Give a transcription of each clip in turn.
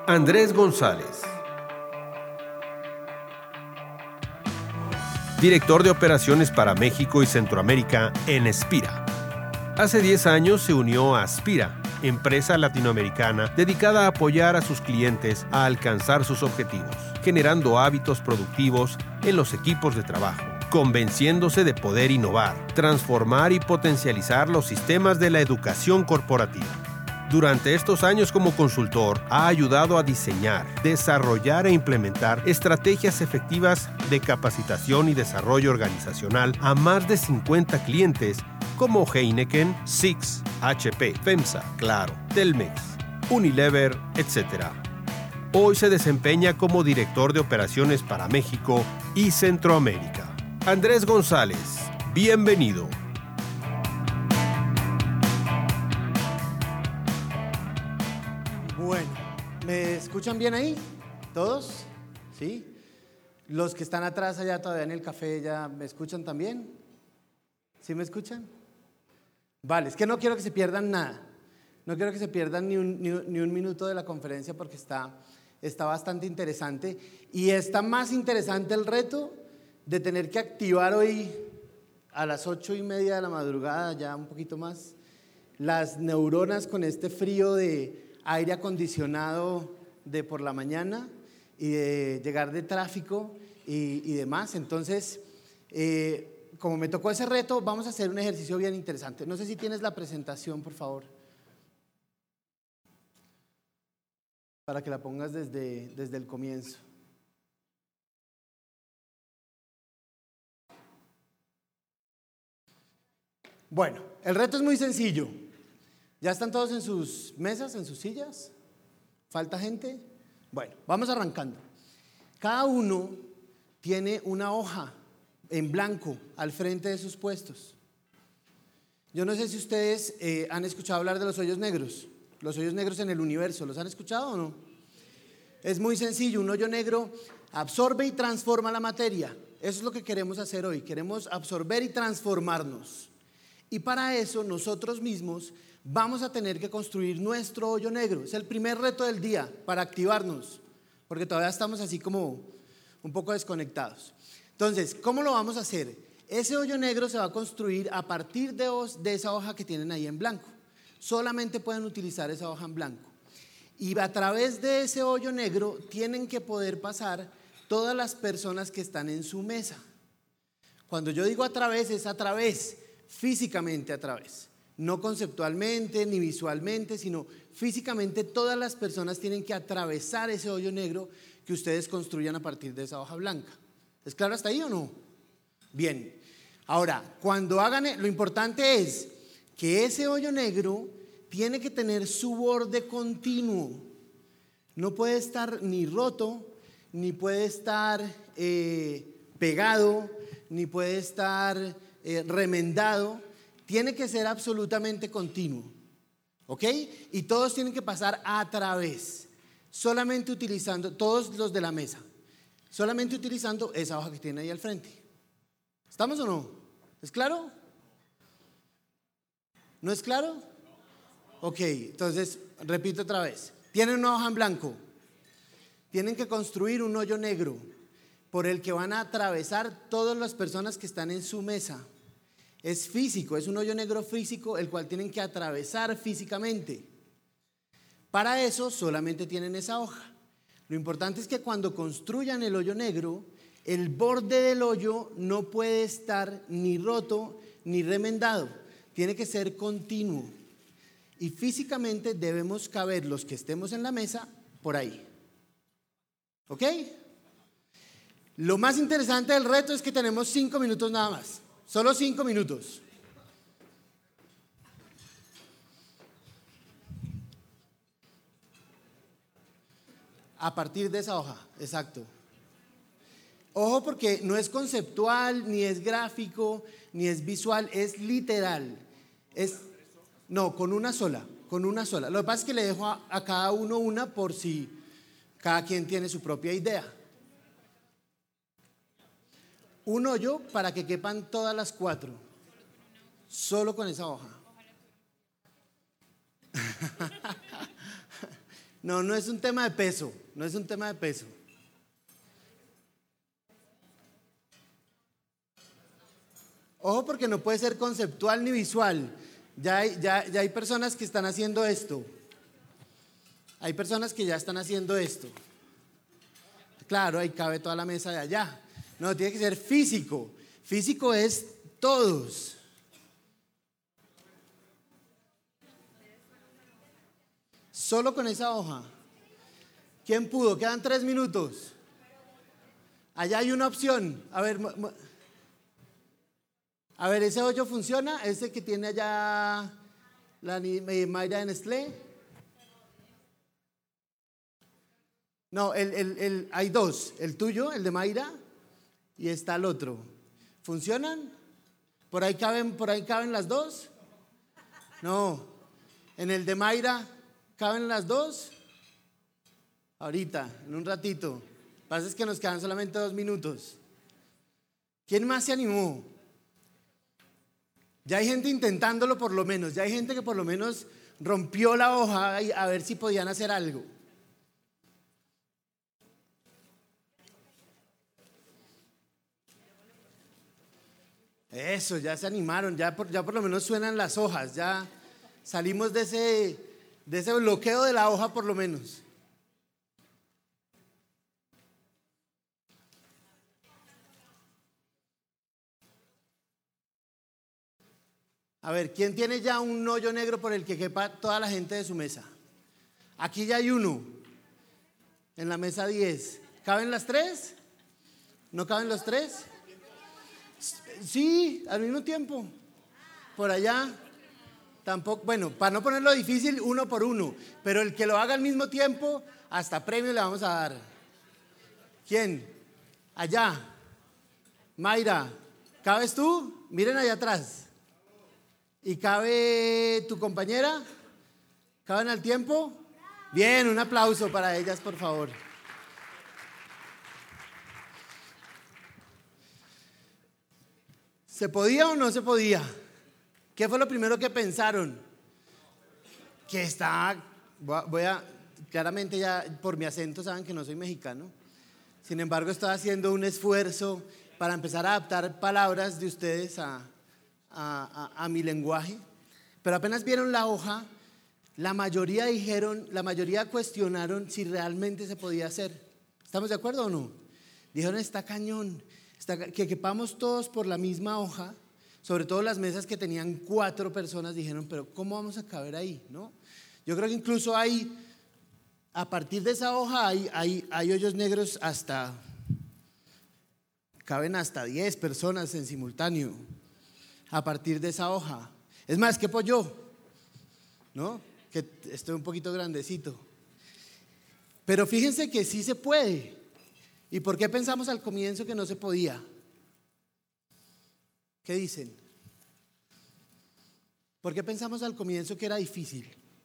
Andrés González, director de operaciones para México y Centroamérica en Spira. Hace 10 años se unió a Spira, empresa latinoamericana dedicada a apoyar a sus clientes a alcanzar sus objetivos, generando hábitos productivos en los equipos de trabajo, convenciéndose de poder innovar, transformar y potencializar los sistemas de la educación corporativa. Durante estos años como consultor, ha ayudado a diseñar, desarrollar e implementar estrategias efectivas de capacitación y desarrollo organizacional a más de 50 clientes como Heineken, Six, HP, FEMSA, Claro, Telmex, Unilever, etc. Hoy se desempeña como director de operaciones para México y Centroamérica. Andrés González, bienvenido. Bueno, ¿me escuchan bien ahí? ¿Todos? ¿Sí? Los que están atrás allá todavía en el café, ¿ya me escuchan también? ¿Sí me escuchan? Vale, es que no quiero que se pierdan nada. No quiero que se pierdan ni un minuto de la conferencia porque está bastante interesante. Y está más interesante el reto de tener que activar hoy a las 8:30 de la madrugada, ya un poquito más, las neuronas con este frío de aire acondicionado de por la mañana y de llegar de tráfico y demás. Entonces, como me tocó ese reto, vamos a hacer un ejercicio bien interesante. No sé si tienes la presentación, por favor, para que la pongas desde el comienzo. Bueno, el reto es muy sencillo. ¿Ya están todos en sus mesas, en sus sillas? ¿Falta gente? Bueno, vamos arrancando. Cada uno tiene una hoja en blanco al frente de sus puestos. Yo no sé si ustedes han escuchado hablar de los hoyos negros en el universo. ¿Los han escuchado o no? Es muy sencillo. Un hoyo negro absorbe y transforma la materia. Eso es lo que queremos hacer hoy. Queremos absorber y transformarnos. Y para eso nosotros mismos vamos a tener que construir nuestro hoyo negro. Es el primer reto del día para activarnos, porque todavía estamos así como un poco desconectados. Entonces, ¿cómo lo vamos a hacer? Ese hoyo negro se va a construir a partir de esa hoja que tienen ahí en blanco. Solamente pueden utilizar esa hoja en blanco. Y a través de ese hoyo negro tienen que poder pasar todas las personas que están en su mesa. Cuando yo digo a través, es a través, físicamente a través. No conceptualmente ni visualmente, sino físicamente todas las personas tienen que atravesar ese hoyo negro que ustedes construyan a partir de esa hoja blanca. ¿Es claro hasta ahí o no? Bien. Ahora, cuando hagan, lo importante es que ese hoyo negro tiene que tener su borde continuo. No puede estar ni roto, ni puede estar pegado, ni puede estar remendado. Tiene que ser absolutamente continuo, ¿ok? Y todos tienen que pasar a través, solamente utilizando, todos los de la mesa, solamente utilizando esa hoja que tiene ahí al frente. ¿Estamos o no? ¿Es claro? ¿No es claro? Ok, entonces repito otra vez. Tienen una hoja en blanco, tienen que construir un hoyo negro por el que van a atravesar todas las personas que están en su mesa. Es físico, es un hoyo negro físico el cual tienen que atravesar físicamente. Para eso solamente tienen esa hoja. Lo importante es que cuando construyan el hoyo negro, el borde del hoyo no puede estar ni roto ni remendado. Tiene que ser continuo. Y físicamente debemos caber los que estemos en la mesa por ahí. ¿Ok? Lo más interesante del reto es que tenemos 5 minutos nada más. Solo 5 minutos. A partir de esa hoja, exacto. Ojo, porque no es conceptual, ni es gráfico, ni es visual, es literal. No, con una sola. Lo que pasa es que le dejo a cada uno una por si cada quien tiene su propia idea. Un hoyo para que quepan todas las 4. Solo con esa hoja. No, no es un tema de peso, no es un tema de peso. Ojo porque no puede ser conceptual ni visual. Ya hay personas que están haciendo esto. Hay personas que ya están haciendo esto. Claro, ahí cabe toda la mesa de allá. No, tiene que ser físico. Físico es todos. Solo con esa hoja. ¿Quién pudo? Quedan 3 minutos. Allá hay una opción. A ver, ¿ese hoyo funciona? ¿Ese que tiene allá la Mayra de Nestlé? No, hay dos. El tuyo, el de Mayra, y está el otro. ¿Funcionan? ¿Por ahí caben las dos? No. ¿En el de Mayra caben las dos? Ahorita, en un ratito. Lo que pasa es que nos quedan solamente 2 minutos. ¿Quién más se animó? Ya hay gente intentándolo por lo menos. Ya hay gente que por lo menos rompió la hoja a ver si podían hacer algo. Eso, ya se animaron, ya por lo menos suenan las hojas, ya salimos de ese bloqueo de la hoja por lo menos. A ver, ¿quién tiene ya un hoyo negro por el que quepa toda la gente de su mesa? Aquí ya hay uno, en la mesa 10. ¿Caben las 3? ¿No caben los 3? Sí, al mismo tiempo. Por allá, tampoco, bueno, para no ponerlo difícil, 1 por 1. Pero el que lo haga al mismo tiempo, hasta premio le vamos a dar. ¿Quién? Allá. Mayra, ¿cabes tú? Miren allá atrás. ¿Y cabe tu compañera? ¿Caben al tiempo? Bien, un aplauso para ellas, por favor. ¿Se podía o no se podía? ¿Qué fue lo primero que pensaron? Que claramente ya por mi acento saben que no soy mexicano. Sin embargo, estoy haciendo un esfuerzo para empezar a adaptar palabras de ustedes a mi lenguaje. Pero apenas vieron la hoja, la mayoría cuestionaron si realmente se podía hacer. ¿Estamos de acuerdo o no? Dijeron, está cañón. Que quepamos todos por la misma hoja, sobre todo las mesas que tenían 4 personas, dijeron, pero ¿cómo vamos a caber ahí? ¿No? Yo creo que incluso a partir de esa hoja hay hoyos negros caben hasta 10 personas en simultáneo, a partir de esa hoja. Es más, quepo yo, ¿no? Que estoy un poquito grandecito. Pero fíjense que sí se puede. ¿Y por qué pensamos al comienzo que no se podía? ¿Qué dicen? ¿Por qué pensamos al comienzo que era difícil?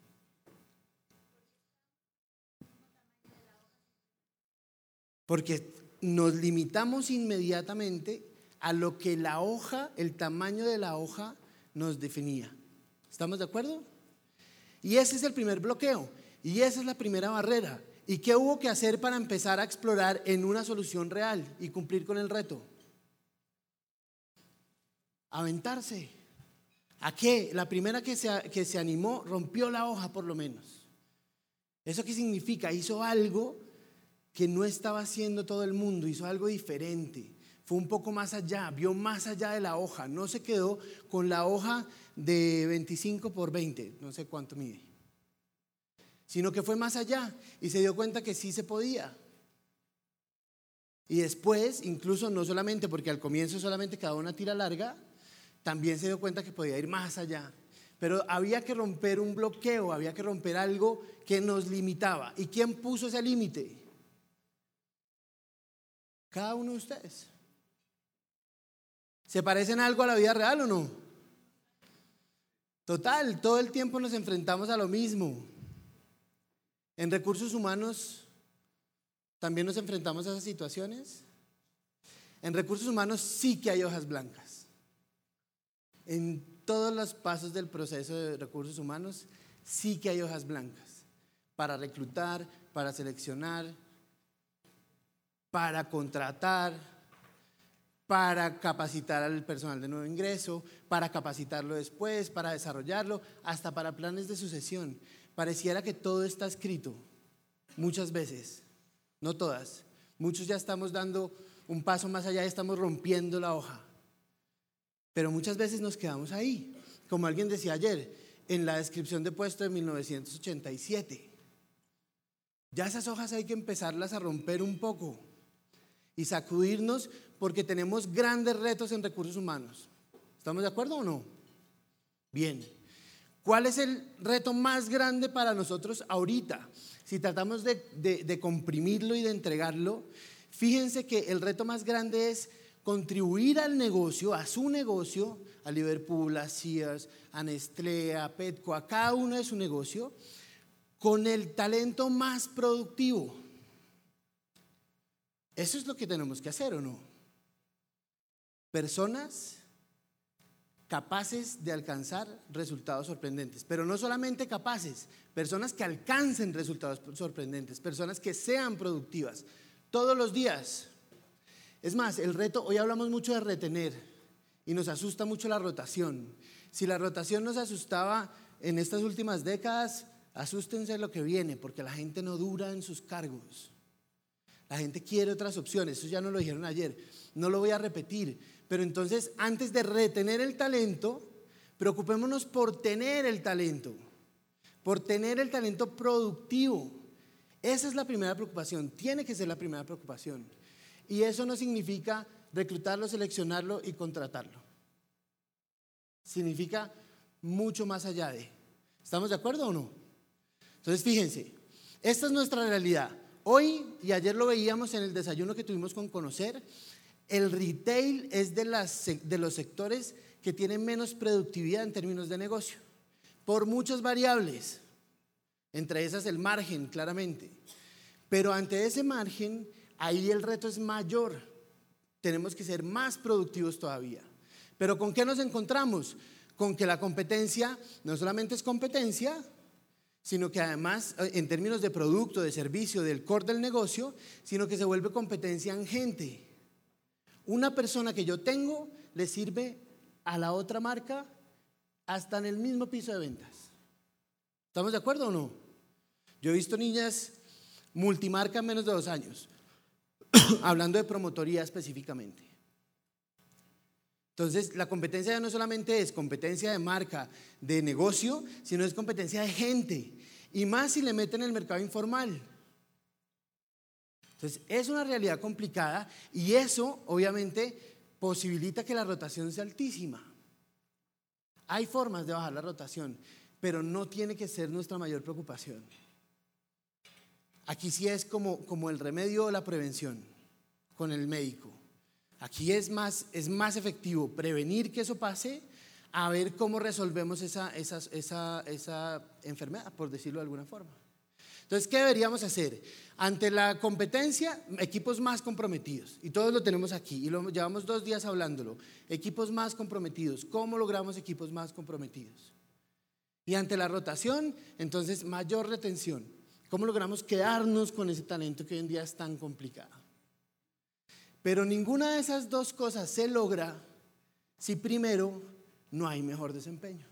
Porque nos limitamos inmediatamente a lo que la hoja, el tamaño de la hoja nos definía. ¿Estamos de acuerdo? Y ese es el primer bloqueo. Y esa es la primera barrera. ¿Y qué hubo que hacer para empezar a explorar en una solución real y cumplir con el reto? Aventarse. ¿A qué? La primera que se animó rompió la hoja por lo menos. ¿Eso qué significa? Hizo algo que no estaba haciendo todo el mundo, hizo algo diferente. Fue un poco más allá, vio más allá de la hoja. No se quedó con la hoja de 25 por 20, no sé cuánto mide. Sino que fue más allá y se dio cuenta que sí se podía. Y después, incluso no solamente porque al comienzo solamente quedaba una tira larga, también se dio cuenta que podía ir más allá. Pero había que romper un bloqueo, había que romper algo que nos limitaba. ¿Y quién puso ese límite? Cada uno de ustedes. ¿Se parecen algo a la vida real o no? Total, todo el tiempo nos enfrentamos a lo mismo. En recursos humanos también nos enfrentamos a esas situaciones. En recursos humanos sí que hay hojas blancas. En todos los pasos del proceso de recursos humanos sí que hay hojas blancas. para reclutar, para seleccionar, para contratar, para capacitar al personal de nuevo ingreso, para capacitarlo después, para desarrollarlo, hasta para planes de sucesión. Pareciera que todo está escrito, muchas veces, no todas. Muchos ya estamos dando un paso más allá y estamos rompiendo la hoja. Pero muchas veces nos quedamos ahí, como alguien decía ayer, en la descripción de puesto de 1987. Ya esas hojas hay que empezarlas a romper un poco y sacudirnos, porque tenemos grandes retos en recursos humanos. ¿Estamos de acuerdo o no? Bien. ¿Cuál es el reto más grande para nosotros ahorita? Si tratamos de comprimirlo y de entregarlo, fíjense que el reto más grande es contribuir al negocio, a su negocio, a Liverpool, a Sears, a Nestlé, a Petco, a cada uno de su negocio, con el talento más productivo. Eso es lo que tenemos que hacer, ¿o no? Personas capaces de alcanzar resultados sorprendentes, pero no solamente capaces, personas que alcancen resultados sorprendentes, personas que sean productivas todos los días. Es más, el reto, hoy hablamos mucho de retener y nos asusta mucho la rotación. Si la rotación nos asustaba en estas últimas décadas, asústense de lo que viene, porque la gente no dura en sus cargos. La gente quiere otras opciones, eso ya nos lo dijeron ayer, no lo voy a repetir, pero entonces antes de retener el talento, preocupémonos por tener el talento productivo. Esa es la primera preocupación, tiene que ser la primera preocupación. Y eso no significa reclutarlo, seleccionarlo y contratarlo. Significa mucho más allá de. ¿Estamos de acuerdo o no? Entonces fíjense, esta es nuestra realidad. Hoy y ayer lo veíamos en el desayuno que tuvimos con Conocer, el retail es de los sectores que tienen menos productividad en términos de negocio, por muchas variables, entre esas el margen, claramente. Pero ante ese margen, ahí el reto es mayor, tenemos que ser más productivos todavía. ¿Pero con qué nos encontramos? Con que la competencia no solamente es competencia, sino que además en términos de producto, de servicio, del core del negocio, sino que se vuelve competencia en gente. Una persona que yo tengo le sirve a la otra marca hasta en el mismo piso de ventas. ¿Estamos de acuerdo o no? Yo he visto niñas multimarca en menos de 2 años, hablando de promotoría específicamente. Entonces, la competencia ya no solamente es competencia de marca, de negocio, sino es competencia de gente. Y más si le meten el mercado informal. Entonces, es una realidad complicada y eso, obviamente, posibilita que la rotación sea altísima. Hay formas de bajar la rotación, pero no tiene que ser nuestra mayor preocupación. Aquí sí es como el remedio o la prevención con el médico. Aquí es más efectivo prevenir que eso pase a ver cómo resolvemos esa enfermedad, por decirlo de alguna forma. Entonces, ¿qué deberíamos hacer? Ante la competencia, equipos más comprometidos. Y todos lo tenemos aquí y lo llevamos 2 días hablándolo. Equipos más comprometidos. ¿Cómo logramos equipos más comprometidos? Y ante la rotación, entonces mayor retención. ¿Cómo logramos quedarnos con ese talento que hoy en día es tan complicado? Pero ninguna de esas 2 cosas se logra si primero no hay mejor desempeño.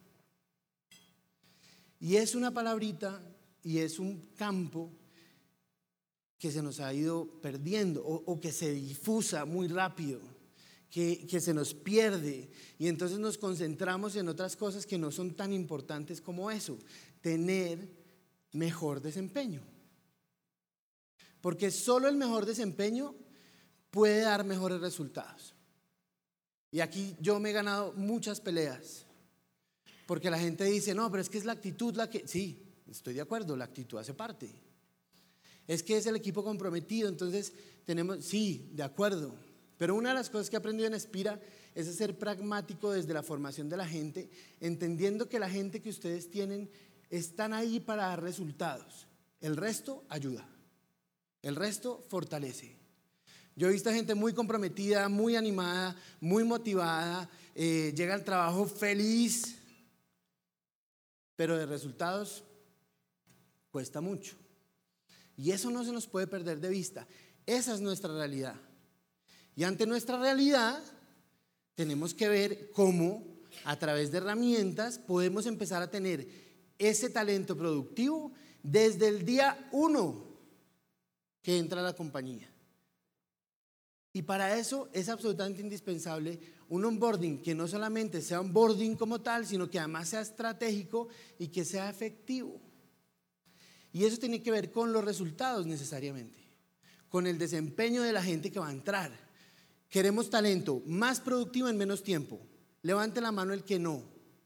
Y es una palabrita y es un campo que se nos ha ido perdiendo o que se difusa muy rápido, que se nos pierde y entonces nos concentramos en otras cosas que no son tan importantes como eso, tener mejor desempeño. Porque solo el mejor desempeño puede dar mejores resultados. Y aquí yo me he ganado muchas peleas, porque la gente dice, no, pero es que es la actitud la que… Sí, estoy de acuerdo, la actitud hace parte. Es que es el equipo comprometido, entonces tenemos… Sí, de acuerdo. Pero una de las cosas que he aprendido en Espira es a ser pragmático desde la formación de la gente, entendiendo que la gente que ustedes tienen están ahí para dar resultados. El resto ayuda, el resto fortalece. Yo he visto gente muy comprometida, muy animada, muy motivada, llega al trabajo feliz, pero de resultados cuesta mucho. Y eso no se nos puede perder de vista. Esa es nuestra realidad. Y ante nuestra realidad tenemos que ver cómo a través de herramientas podemos empezar a tener ese talento productivo desde el día 1 que entra a la compañía. Y para eso es absolutamente indispensable un onboarding que no solamente sea onboarding como tal, sino que además sea estratégico y que sea efectivo. Y eso tiene que ver con los resultados necesariamente, con el desempeño de la gente que va a entrar. Queremos talento más productivo en menos tiempo. Levante la mano el que no.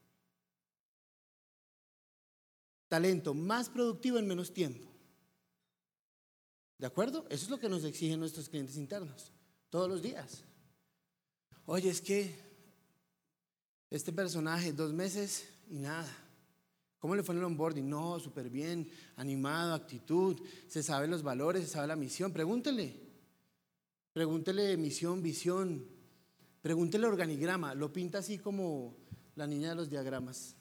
Talento más productivo en menos tiempo. ¿De acuerdo? Eso es lo que nos exigen nuestros clientes internos todos los días. Oye, es que este personaje 2 meses y nada. ¿Cómo le fue en el onboarding? No, súper bien, animado, actitud, se sabe los valores, se sabe la misión. Pregúntele misión, visión, pregúntele organigrama. Lo pinta así como la niña de los diagramas.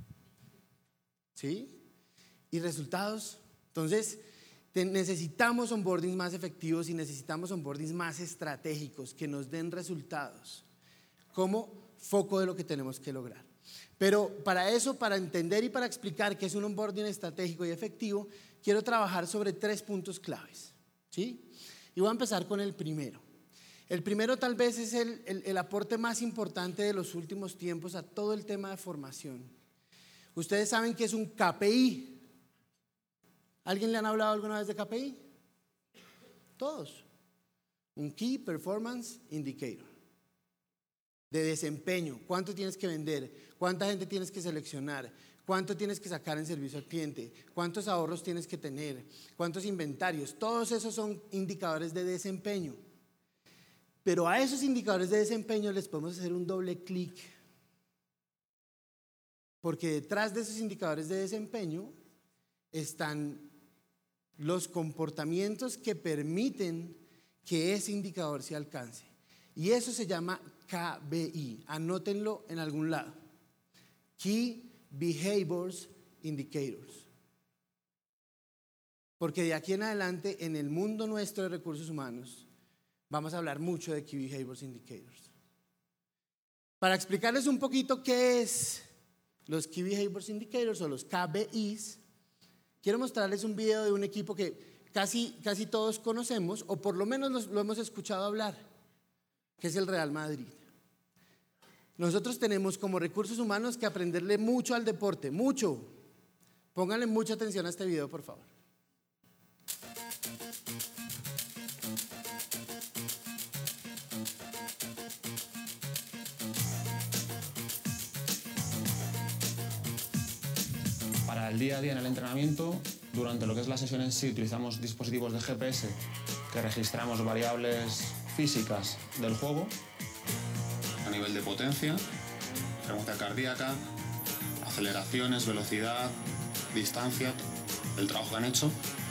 ¿Sí? Y resultados. Entonces, necesitamos onboardings más efectivos y necesitamos onboardings más estratégicos que nos den resultados como foco de lo que tenemos que lograr. Pero para eso, para entender y para explicar qué es un onboarding estratégico y efectivo, quiero trabajar sobre 3 puntos claves, ¿sí? Y voy a empezar con el primero. El primero tal vez es el aporte más importante de los últimos tiempos a todo el tema de formación. Ustedes saben que es un KPI. ¿Alguien le han hablado alguna vez de KPI? Todos. Un Key Performance Indicator. De desempeño. ¿Cuánto tienes que vender? ¿Cuánta gente tienes que seleccionar? ¿Cuánto tienes que sacar en servicio al cliente? ¿Cuántos ahorros tienes que tener? ¿Cuántos inventarios? Todos esos son indicadores de desempeño. Pero a esos indicadores de desempeño les podemos hacer un doble clic. Porque detrás de esos indicadores de desempeño están los comportamientos que permiten que ese indicador se alcance. Y eso se llama KBI. Anótenlo en algún lado. Key Behaviors Indicators. Porque de aquí en adelante, en el mundo nuestro de recursos humanos, vamos a hablar mucho de Key Behaviors Indicators. Para explicarles un poquito qué es los Key Behaviors Indicators o los KBIs, quiero mostrarles un video de un equipo que casi todos conocemos, o por lo menos lo hemos escuchado hablar, que es el Real Madrid. Nosotros tenemos como recursos humanos que aprenderle mucho al deporte, mucho. Pónganle mucha atención a este video, por favor. Para el día a día en el entrenamiento, durante lo que es la sesión en sí, utilizamos dispositivos de GPS que registramos variables físicas del juego. A nivel de potencia, frecuencia cardíaca, aceleraciones, velocidad, distancia, el trabajo que han hecho.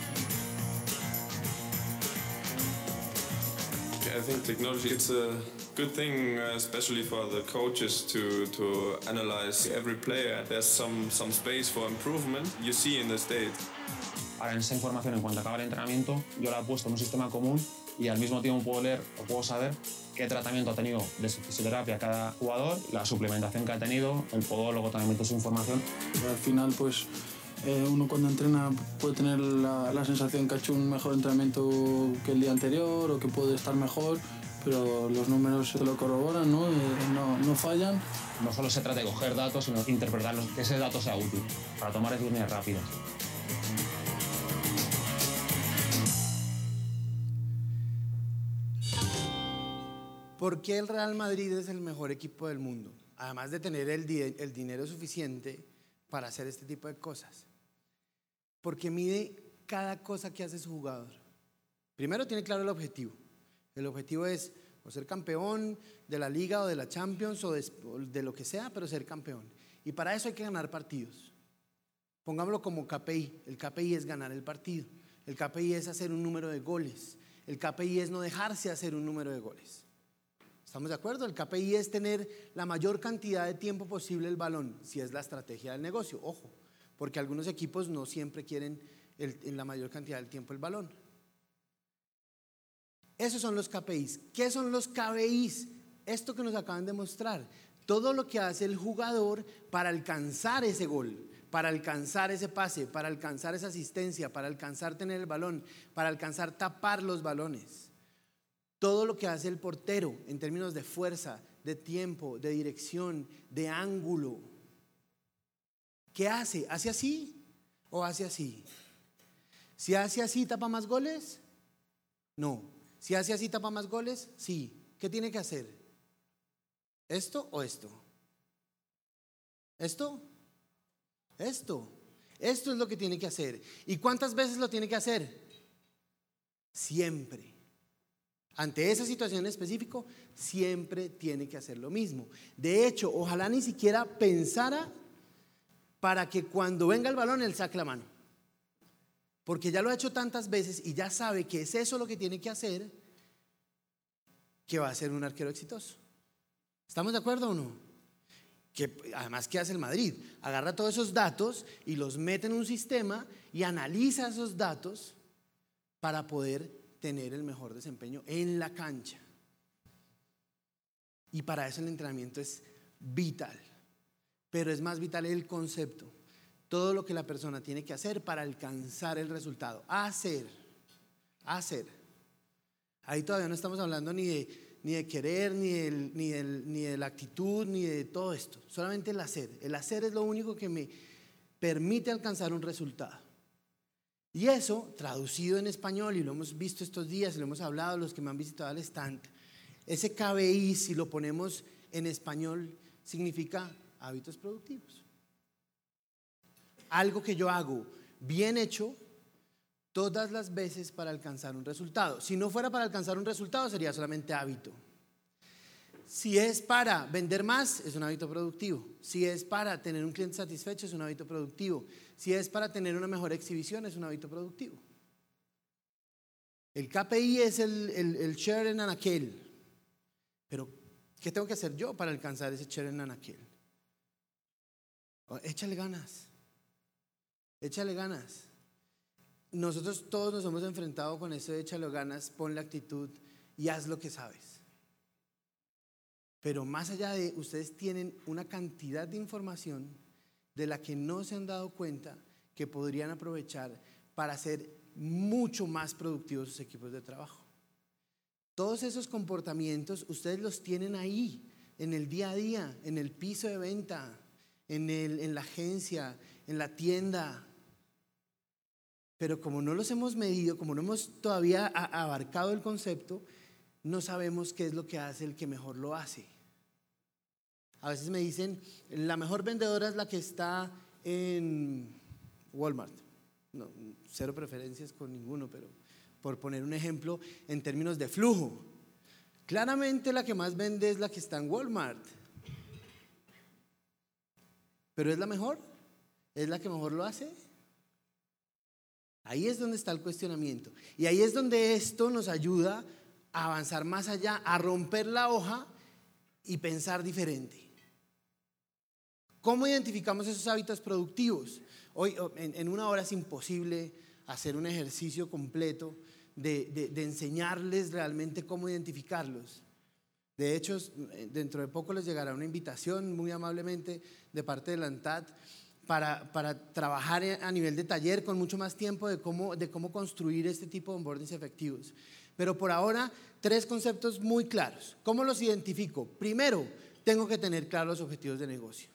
I think technology, it's a good thing, especially for the coaches to analyze every player. There's some space for improvement. You see in the state. Ahora, en esa información, en cuanto acaba el entrenamiento, yo la he puesto en un sistema común y al mismo tiempo puedo leer o puedo saber qué tratamiento ha tenido de fisioterapia cada jugador, la suplementación que ha tenido, el podólogo también mete su información. Al final, pues uno cuando entrena puede tener la sensación que ha hecho un mejor entrenamiento que el día anterior o que puede estar mejor, pero los números se lo corroboran, ¿no? No fallan. No solo se trata de coger datos, sino interpretarlos, que ese dato sea útil para tomar decisiones rápidas. ¿Por qué el Real Madrid es el mejor equipo del mundo? Además de tener el dinero suficiente para hacer este tipo de cosas. Porque mide cada cosa que hace su jugador. Primero tiene claro el objetivo. El objetivo es o ser campeón de la Liga o de la Champions o de lo que sea, pero ser campeón. Y para eso hay que ganar partidos. Pongámoslo como KPI. El KPI es ganar el partido. El KPI es hacer un número de goles. El KPI es no dejarse hacer un número de goles. ¿Estamos de acuerdo? El KPI es tener la mayor cantidad de tiempo posible el balón, si es la estrategia del negocio, ojo, porque algunos equipos no siempre quieren en la mayor cantidad del tiempo el balón. Esos son los KPIs. ¿Qué son los KPIs? Esto que nos acaban de mostrar, todo lo que hace el jugador para alcanzar ese gol, para alcanzar ese pase, para alcanzar esa asistencia, para alcanzar tener el balón, para alcanzar tapar los balones. Todo lo que hace el portero en términos de fuerza, de tiempo, de dirección, de ángulo. ¿Qué hace? ¿Hace así o hace así? Si hace así, ¿tapa más goles? No. Si hace así, ¿tapa más goles? Sí. ¿Qué tiene que hacer? ¿Esto o esto? ¿Esto? Esto. Esto es lo que tiene que hacer. ¿Y cuántas veces lo tiene que hacer? Siempre. Ante esa situación en específico, siempre tiene que hacer lo mismo. De hecho, ojalá ni siquiera pensara para que cuando venga el balón él saque la mano. Porque ya lo ha hecho tantas veces y ya sabe que es eso lo que tiene que hacer, que va a ser un arquero exitoso. ¿Estamos de acuerdo o no? Que además, ¿qué hace el Madrid? Agarra todos esos datos y los mete en un sistema y analiza esos datos para poder tener el mejor desempeño en la cancha. Y para eso el entrenamiento es vital. Pero es más vital el concepto. Todo lo que la persona tiene que hacer para alcanzar el resultado. Hacer. Ahí todavía no estamos hablando ni de querer, ni de la actitud, ni de todo esto. Solamente el hacer. El hacer es lo único que me permite alcanzar un resultado. Y eso, traducido en español, y lo hemos visto estos días, y lo hemos hablado los que me han visitado al stand, ese KPI, si lo ponemos en español, significa hábitos productivos. Algo que yo hago bien hecho todas las veces para alcanzar un resultado. Si no fuera para alcanzar un resultado, sería solamente hábito. Si es para vender más, es un hábito productivo. Si es para tener un cliente satisfecho, es un hábito productivo. Si es para tener una mejor exhibición, es un hábito productivo. El KPI es el share en anaquel. Pero, ¿qué tengo que hacer yo para alcanzar ese share en anaquel? Échale ganas. Échale ganas. Nosotros todos nos hemos enfrentado con eso de échale ganas, ponle actitud y haz lo que sabes. Pero más allá de, ustedes tienen una cantidad de información de la que no se han dado cuenta que podrían aprovechar para hacer mucho más productivos sus equipos de trabajo. Todos esos comportamientos ustedes los tienen ahí, en el día a día, en el piso de venta, en la agencia, en la tienda. Pero como no los hemos medido, como no hemos todavía abarcado el concepto, no sabemos qué es lo que hace el que mejor lo hace. A veces me dicen, la mejor vendedora es la que está en Walmart. No, cero preferencias con ninguno, pero por poner un ejemplo en términos de flujo. Claramente la que más vende es la que está en Walmart. ¿Pero es la mejor? ¿Es la que mejor lo hace? Ahí es donde está el cuestionamiento. Y ahí es donde esto nos ayuda a avanzar más allá, a romper la hoja y pensar diferente. ¿Cómo identificamos esos hábitos productivos? Hoy, en una hora es imposible hacer un ejercicio completo de enseñarles realmente cómo identificarlos. De hecho, dentro de poco les llegará una invitación muy amablemente de parte de la ANTAD para trabajar a nivel de taller con mucho más tiempo de cómo construir este tipo de onboardings efectivos. Pero por ahora, 3 conceptos muy claros. ¿Cómo los identifico? Primero, tengo que tener claros los objetivos de negocio.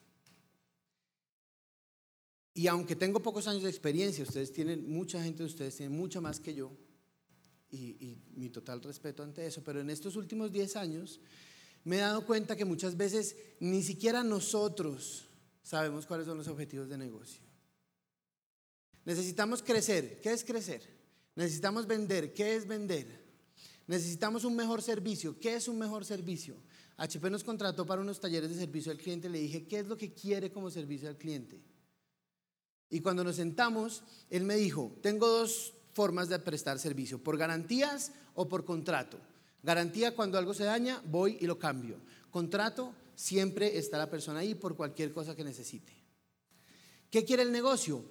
Y aunque tengo pocos años de experiencia, mucha gente de ustedes tiene mucha más que yo, y mi total respeto ante eso, pero en estos últimos 10 años me he dado cuenta que muchas veces ni siquiera nosotros sabemos cuáles son los objetivos de negocio. Necesitamos crecer. ¿Qué es crecer? Necesitamos vender. ¿Qué es vender? Necesitamos un mejor servicio. ¿Qué es un mejor servicio? HP nos contrató para unos talleres de servicio al cliente. Le dije, ¿qué es lo que quiere como servicio al cliente? Y cuando nos sentamos, él me dijo, tengo 2 formas de prestar servicio, por garantías o por contrato. Garantía, cuando algo se daña, voy y lo cambio. Contrato, siempre está la persona ahí por cualquier cosa que necesite. ¿Qué quiere el negocio?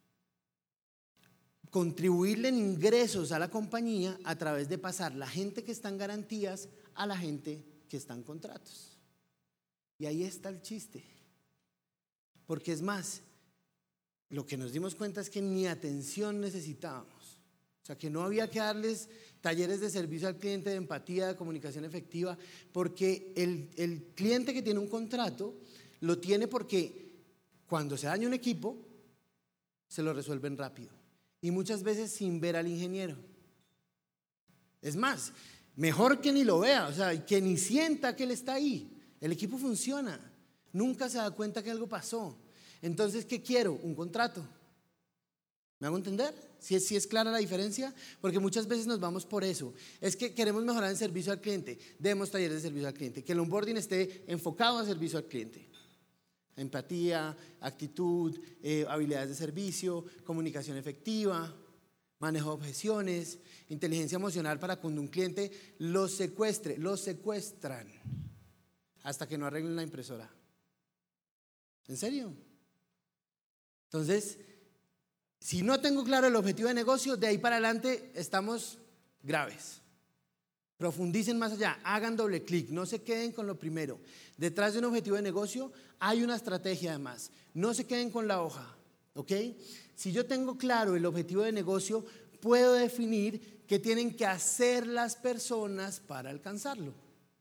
Contribuirle en ingresos a la compañía a través de pasar la gente que está en garantías a la gente que está en contratos. Y ahí está el chiste. Porque es más, lo que nos dimos cuenta es que ni atención necesitábamos. O sea, que no había que darles talleres de servicio al cliente, de empatía, de comunicación efectiva, porque el cliente que tiene un contrato lo tiene porque cuando se daña un equipo, se lo resuelven rápido. Y muchas veces sin ver al ingeniero. Es más, mejor que ni lo vea, o sea, que ni sienta que él está ahí. El equipo funciona. Nunca se da cuenta que algo pasó. Entonces, ¿qué quiero? Un contrato. ¿Me hago entender? ¿Sí es clara la diferencia? Porque muchas veces nos vamos por eso. Es que queremos mejorar el servicio al cliente. Demos talleres de servicio al cliente. Que el onboarding esté enfocado a servicio al cliente. Empatía, actitud, habilidades de servicio, comunicación efectiva, manejo de objeciones, inteligencia emocional para cuando un cliente los secuestran hasta que no arreglen la impresora. ¿En serio? Entonces, si no tengo claro el objetivo de negocio, de ahí para adelante estamos graves. Profundicen más allá, hagan doble clic, no se queden con lo primero. Detrás de un objetivo de negocio hay una estrategia además. No se queden con la hoja, ¿ok? Si yo tengo claro el objetivo de negocio, puedo definir qué tienen que hacer las personas para alcanzarlo.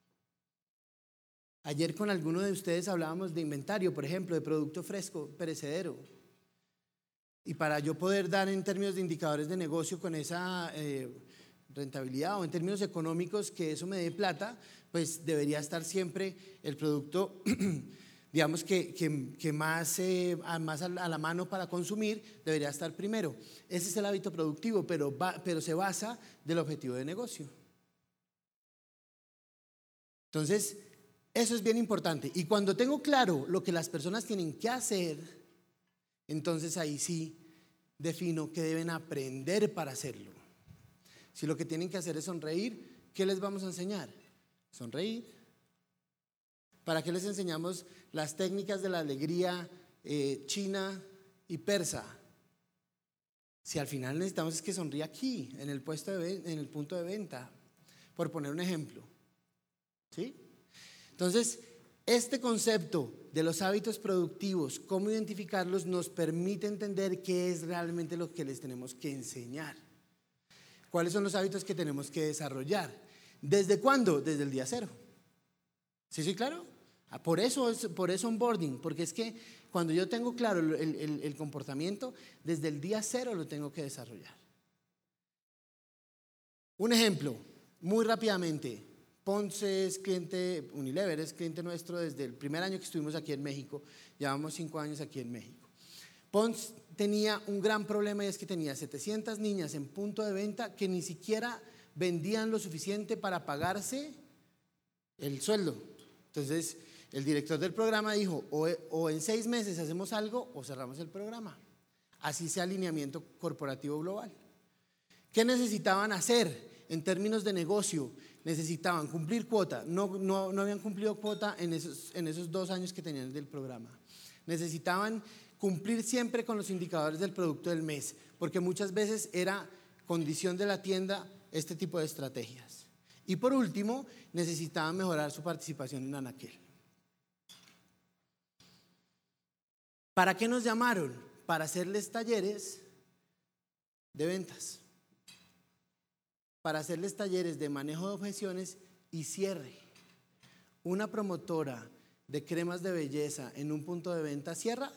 Ayer con alguno de ustedes hablábamos de inventario, por ejemplo, de producto fresco, perecedero. Y para yo poder dar en términos de indicadores de negocio con esa rentabilidad o en términos económicos que eso me dé plata, pues debería estar siempre el producto, digamos que más a la mano para consumir, debería estar primero. Ese es el hábito productivo, pero se basa del objetivo de negocio. Entonces, eso es bien importante. Y cuando tengo claro lo que las personas tienen que hacer, entonces ahí sí defino que deben aprender para hacerlo. Si lo que tienen que hacer es sonreír, ¿qué les vamos a enseñar? Sonreír. ¿Para qué les enseñamos las técnicas de la alegría china y persa? Si al final necesitamos es que sonríe aquí, en el punto de venta, por poner un ejemplo. ¿Sí? Entonces, este concepto de los hábitos productivos, cómo identificarlos, nos permite entender qué es realmente lo que les tenemos que enseñar. ¿Cuáles son los hábitos que tenemos que desarrollar? ¿Desde cuándo? Desde el día cero. ¿Sí soy claro? Por eso onboarding, porque es que cuando yo tengo claro el comportamiento, desde el día cero lo tengo que desarrollar. Un ejemplo, muy rápidamente. Ponce es cliente, Unilever es cliente nuestro desde el primer año que estuvimos aquí en México. Llevamos 5 años aquí en México. Ponce tenía un gran problema y es que tenía 700 niñas en punto de venta que ni siquiera vendían lo suficiente para pagarse el sueldo. Entonces, el director del programa dijo, o en 6 meses hacemos algo o cerramos el programa. Así sea alineamiento corporativo global. ¿Qué necesitaban hacer en términos de negocio? Necesitaban cumplir cuota. No habían cumplido cuota en esos 2 años que tenían del programa. Necesitaban cumplir siempre con los indicadores del producto del mes, porque muchas veces era condición de la tienda este tipo de estrategias. Y por último, necesitaban mejorar su participación en Anaquel. ¿Para qué nos llamaron? Para hacerles talleres de ventas, para hacerles talleres de manejo de objeciones y cierre. Una promotora de cremas de belleza en un punto de venta cierra.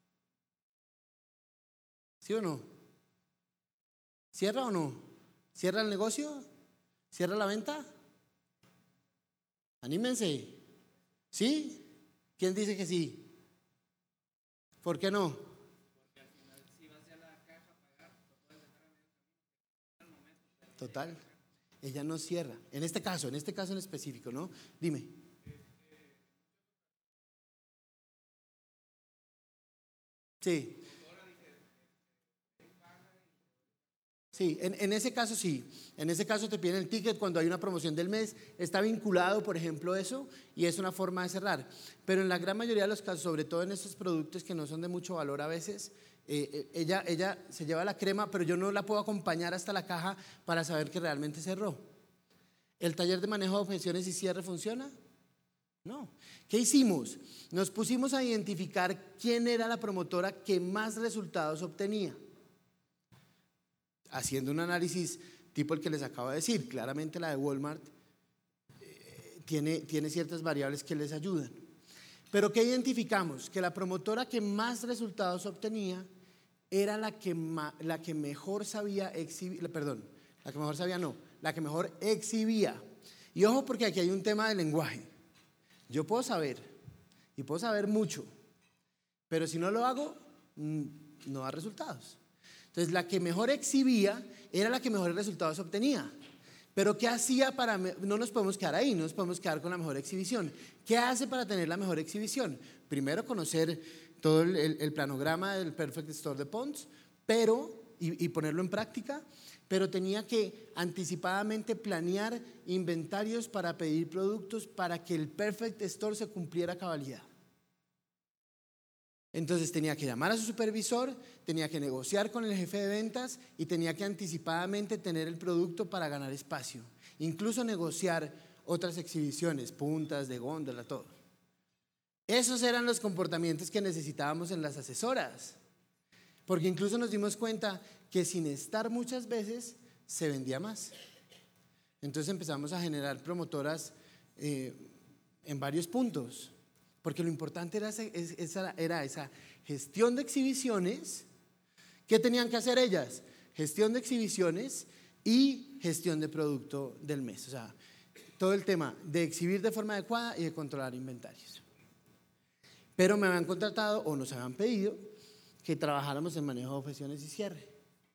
¿Sí o no? ¿Cierra o no? ¿Cierra el negocio? ¿Cierra la venta? Anímense. ¿Sí? ¿Quién dice que sí? ¿Por qué no? Porque al final si vas a la caja a pagar, lo puedes dejar a medio camino. Total. Ella no cierra. En este caso en específico, ¿no? Dime. Sí. Sí, en ese caso sí. En ese caso te piden el ticket cuando hay una promoción del mes. Está vinculado, por ejemplo, eso, y es una forma de cerrar. Pero en la gran mayoría de los casos, sobre todo en estos productos que no son de mucho valor a veces, ella se lleva la crema, pero yo no la puedo acompañar hasta la caja para saber que realmente cerró. ¿El taller de manejo de objeciones y cierre funciona? No. ¿Qué hicimos? Nos pusimos a identificar quién era la promotora que más resultados obtenía. Haciendo un análisis tipo el que les acabo de decir, claramente la de Walmart tiene ciertas variables que les ayudan. Pero ¿qué identificamos? Que la promotora que más resultados obtenía era la que mejor sabía exhibir, la que mejor exhibía. Y ojo, porque aquí hay un tema de lenguaje. Yo puedo saber, y puedo saber mucho, pero si no lo hago, no da resultados. Entonces, la que mejor exhibía era la que mejores resultados obtenía. Pero ¿qué hacía no nos podemos quedar ahí, no nos podemos quedar con la mejor exhibición? ¿Qué hace para tener la mejor exhibición? Primero, conocer todo el planograma del Perfect Store de Pond's, y ponerlo en práctica, pero tenía que anticipadamente planear inventarios para pedir productos para que el Perfect Store se cumpliera a cabalidad. Entonces tenía que llamar a su supervisor, tenía que negociar con el jefe de ventas y tenía que anticipadamente tener el producto para ganar espacio. Incluso negociar otras exhibiciones, puntas, de góndola, todo. Esos eran los comportamientos que necesitábamos en las asesoras. Porque incluso nos dimos cuenta que sin estar muchas veces se vendía más. Entonces empezamos a generar promotoras en varios puntos. Porque lo importante era esa gestión de exhibiciones. ¿Qué tenían que hacer ellas? Gestión de exhibiciones y gestión de producto del mes. O sea, todo el tema de exhibir de forma adecuada y de controlar inventarios. Pero me habían contratado o nos habían pedido que trabajáramos en manejo de objeciones y cierre.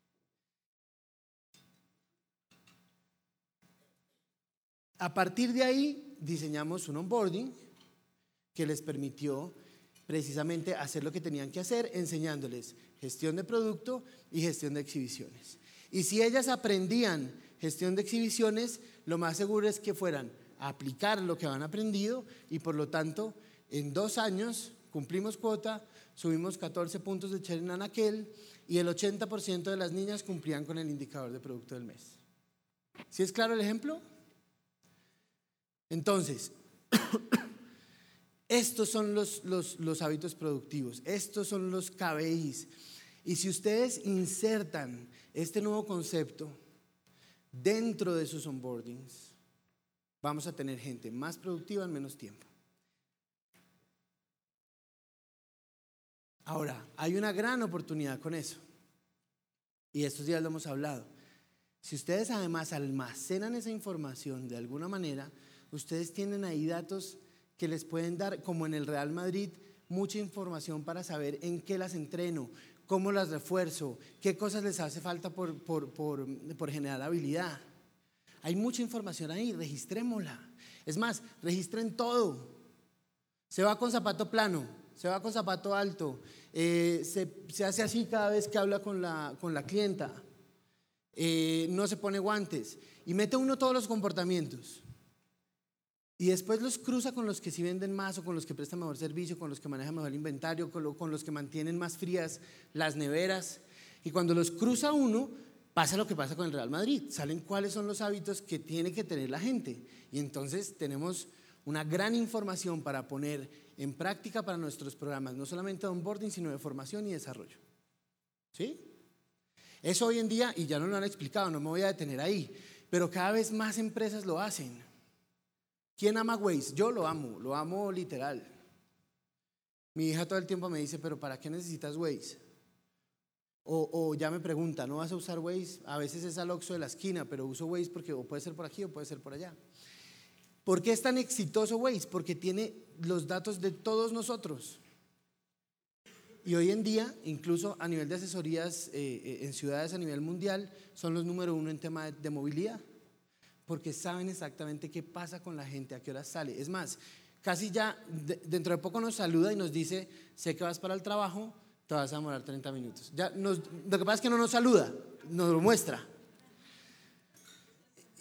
A partir de ahí diseñamos un onboarding que les permitió precisamente hacer lo que tenían que hacer, enseñándoles gestión de producto y gestión de exhibiciones. Y si ellas aprendían gestión de exhibiciones, lo más seguro es que fueran a aplicar lo que habían aprendido y por lo tanto en 2 años cumplimos cuota, subimos 14 puntos de share en Anaquel y el 80% de las niñas cumplían con el indicador de producto del mes. ¿Sí es claro el ejemplo? Entonces, estos son los hábitos productivos, estos son los KPIs. Y si ustedes insertan este nuevo concepto dentro de sus onboardings, vamos a tener gente más productiva en menos tiempo. Ahora, hay una gran oportunidad con eso. Y estos días lo hemos hablado. Si ustedes además almacenan esa información de alguna manera, ustedes tienen ahí datos que les pueden dar, como en el Real Madrid, mucha información para saber en qué las entreno, cómo las refuerzo, qué cosas les hace falta por generar habilidad. Hay mucha información ahí, registrémosla. Es más, registren todo. Se va con zapato plano, se va con zapato alto, se hace así cada vez que habla con la clienta, no se pone guantes y mete uno todos los comportamientos. Y después los cruza con los que sí venden más o con los que prestan mejor servicio, con los que manejan mejor el inventario, con los que mantienen más frías las neveras. Y cuando los cruza uno, pasa lo que pasa con el Real Madrid. Salen cuáles son los hábitos que tiene que tener la gente. Y entonces tenemos una gran información para poner en práctica para nuestros programas, no solamente de onboarding, sino de formación y desarrollo. ¿Sí? Eso hoy en día, y ya no lo han explicado, no me voy a detener ahí, pero cada vez más empresas lo hacen. ¿Quién ama Waze? Yo lo amo literal. Mi hija todo el tiempo me dice, pero ¿para qué necesitas Waze? O ya me pregunta, ¿no vas a usar Waze? A veces es al Oxxo de la esquina, pero uso Waze porque o puede ser por aquí o puede ser por allá. ¿Por qué es tan exitoso Waze? Porque tiene los datos de todos nosotros. Y hoy en día, incluso a nivel de asesorías en ciudades a nivel mundial, son los número 1 en tema de movilidad. Porque saben exactamente qué pasa con la gente, a qué hora sale. Es más, casi ya dentro de poco nos saluda y nos dice, sé que vas para el trabajo, te vas a demorar 30 minutos. Lo que pasa es que no nos saluda, nos lo muestra.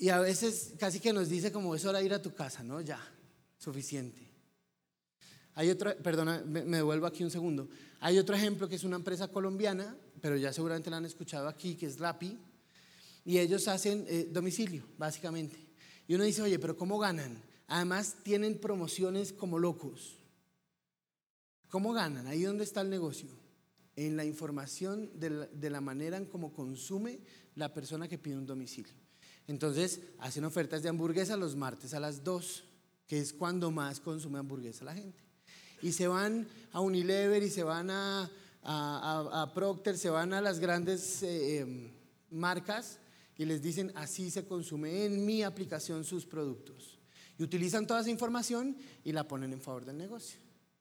Y a veces casi que nos dice como es hora de ir a tu casa, ¿no? Ya, suficiente. Hay otro, perdona, me devuelvo aquí un segundo. Hay otro ejemplo que es una empresa colombiana, pero ya seguramente la han escuchado aquí, que es Rappi, y ellos hacen domicilio, básicamente. Y uno dice, oye, pero ¿cómo ganan? Además tienen promociones como locos. ¿Cómo ganan? Ahí donde está el negocio. En la información de la manera en cómo consume la persona que pide un domicilio. Entonces hacen ofertas de hamburguesa los martes a las 2, que es cuando más consume hamburguesa la gente. Y se van a Unilever y se van a Procter, se van a las grandes marcas y les dicen así se consume en mi aplicación sus productos. Y utilizan toda esa información y la ponen en favor del negocio.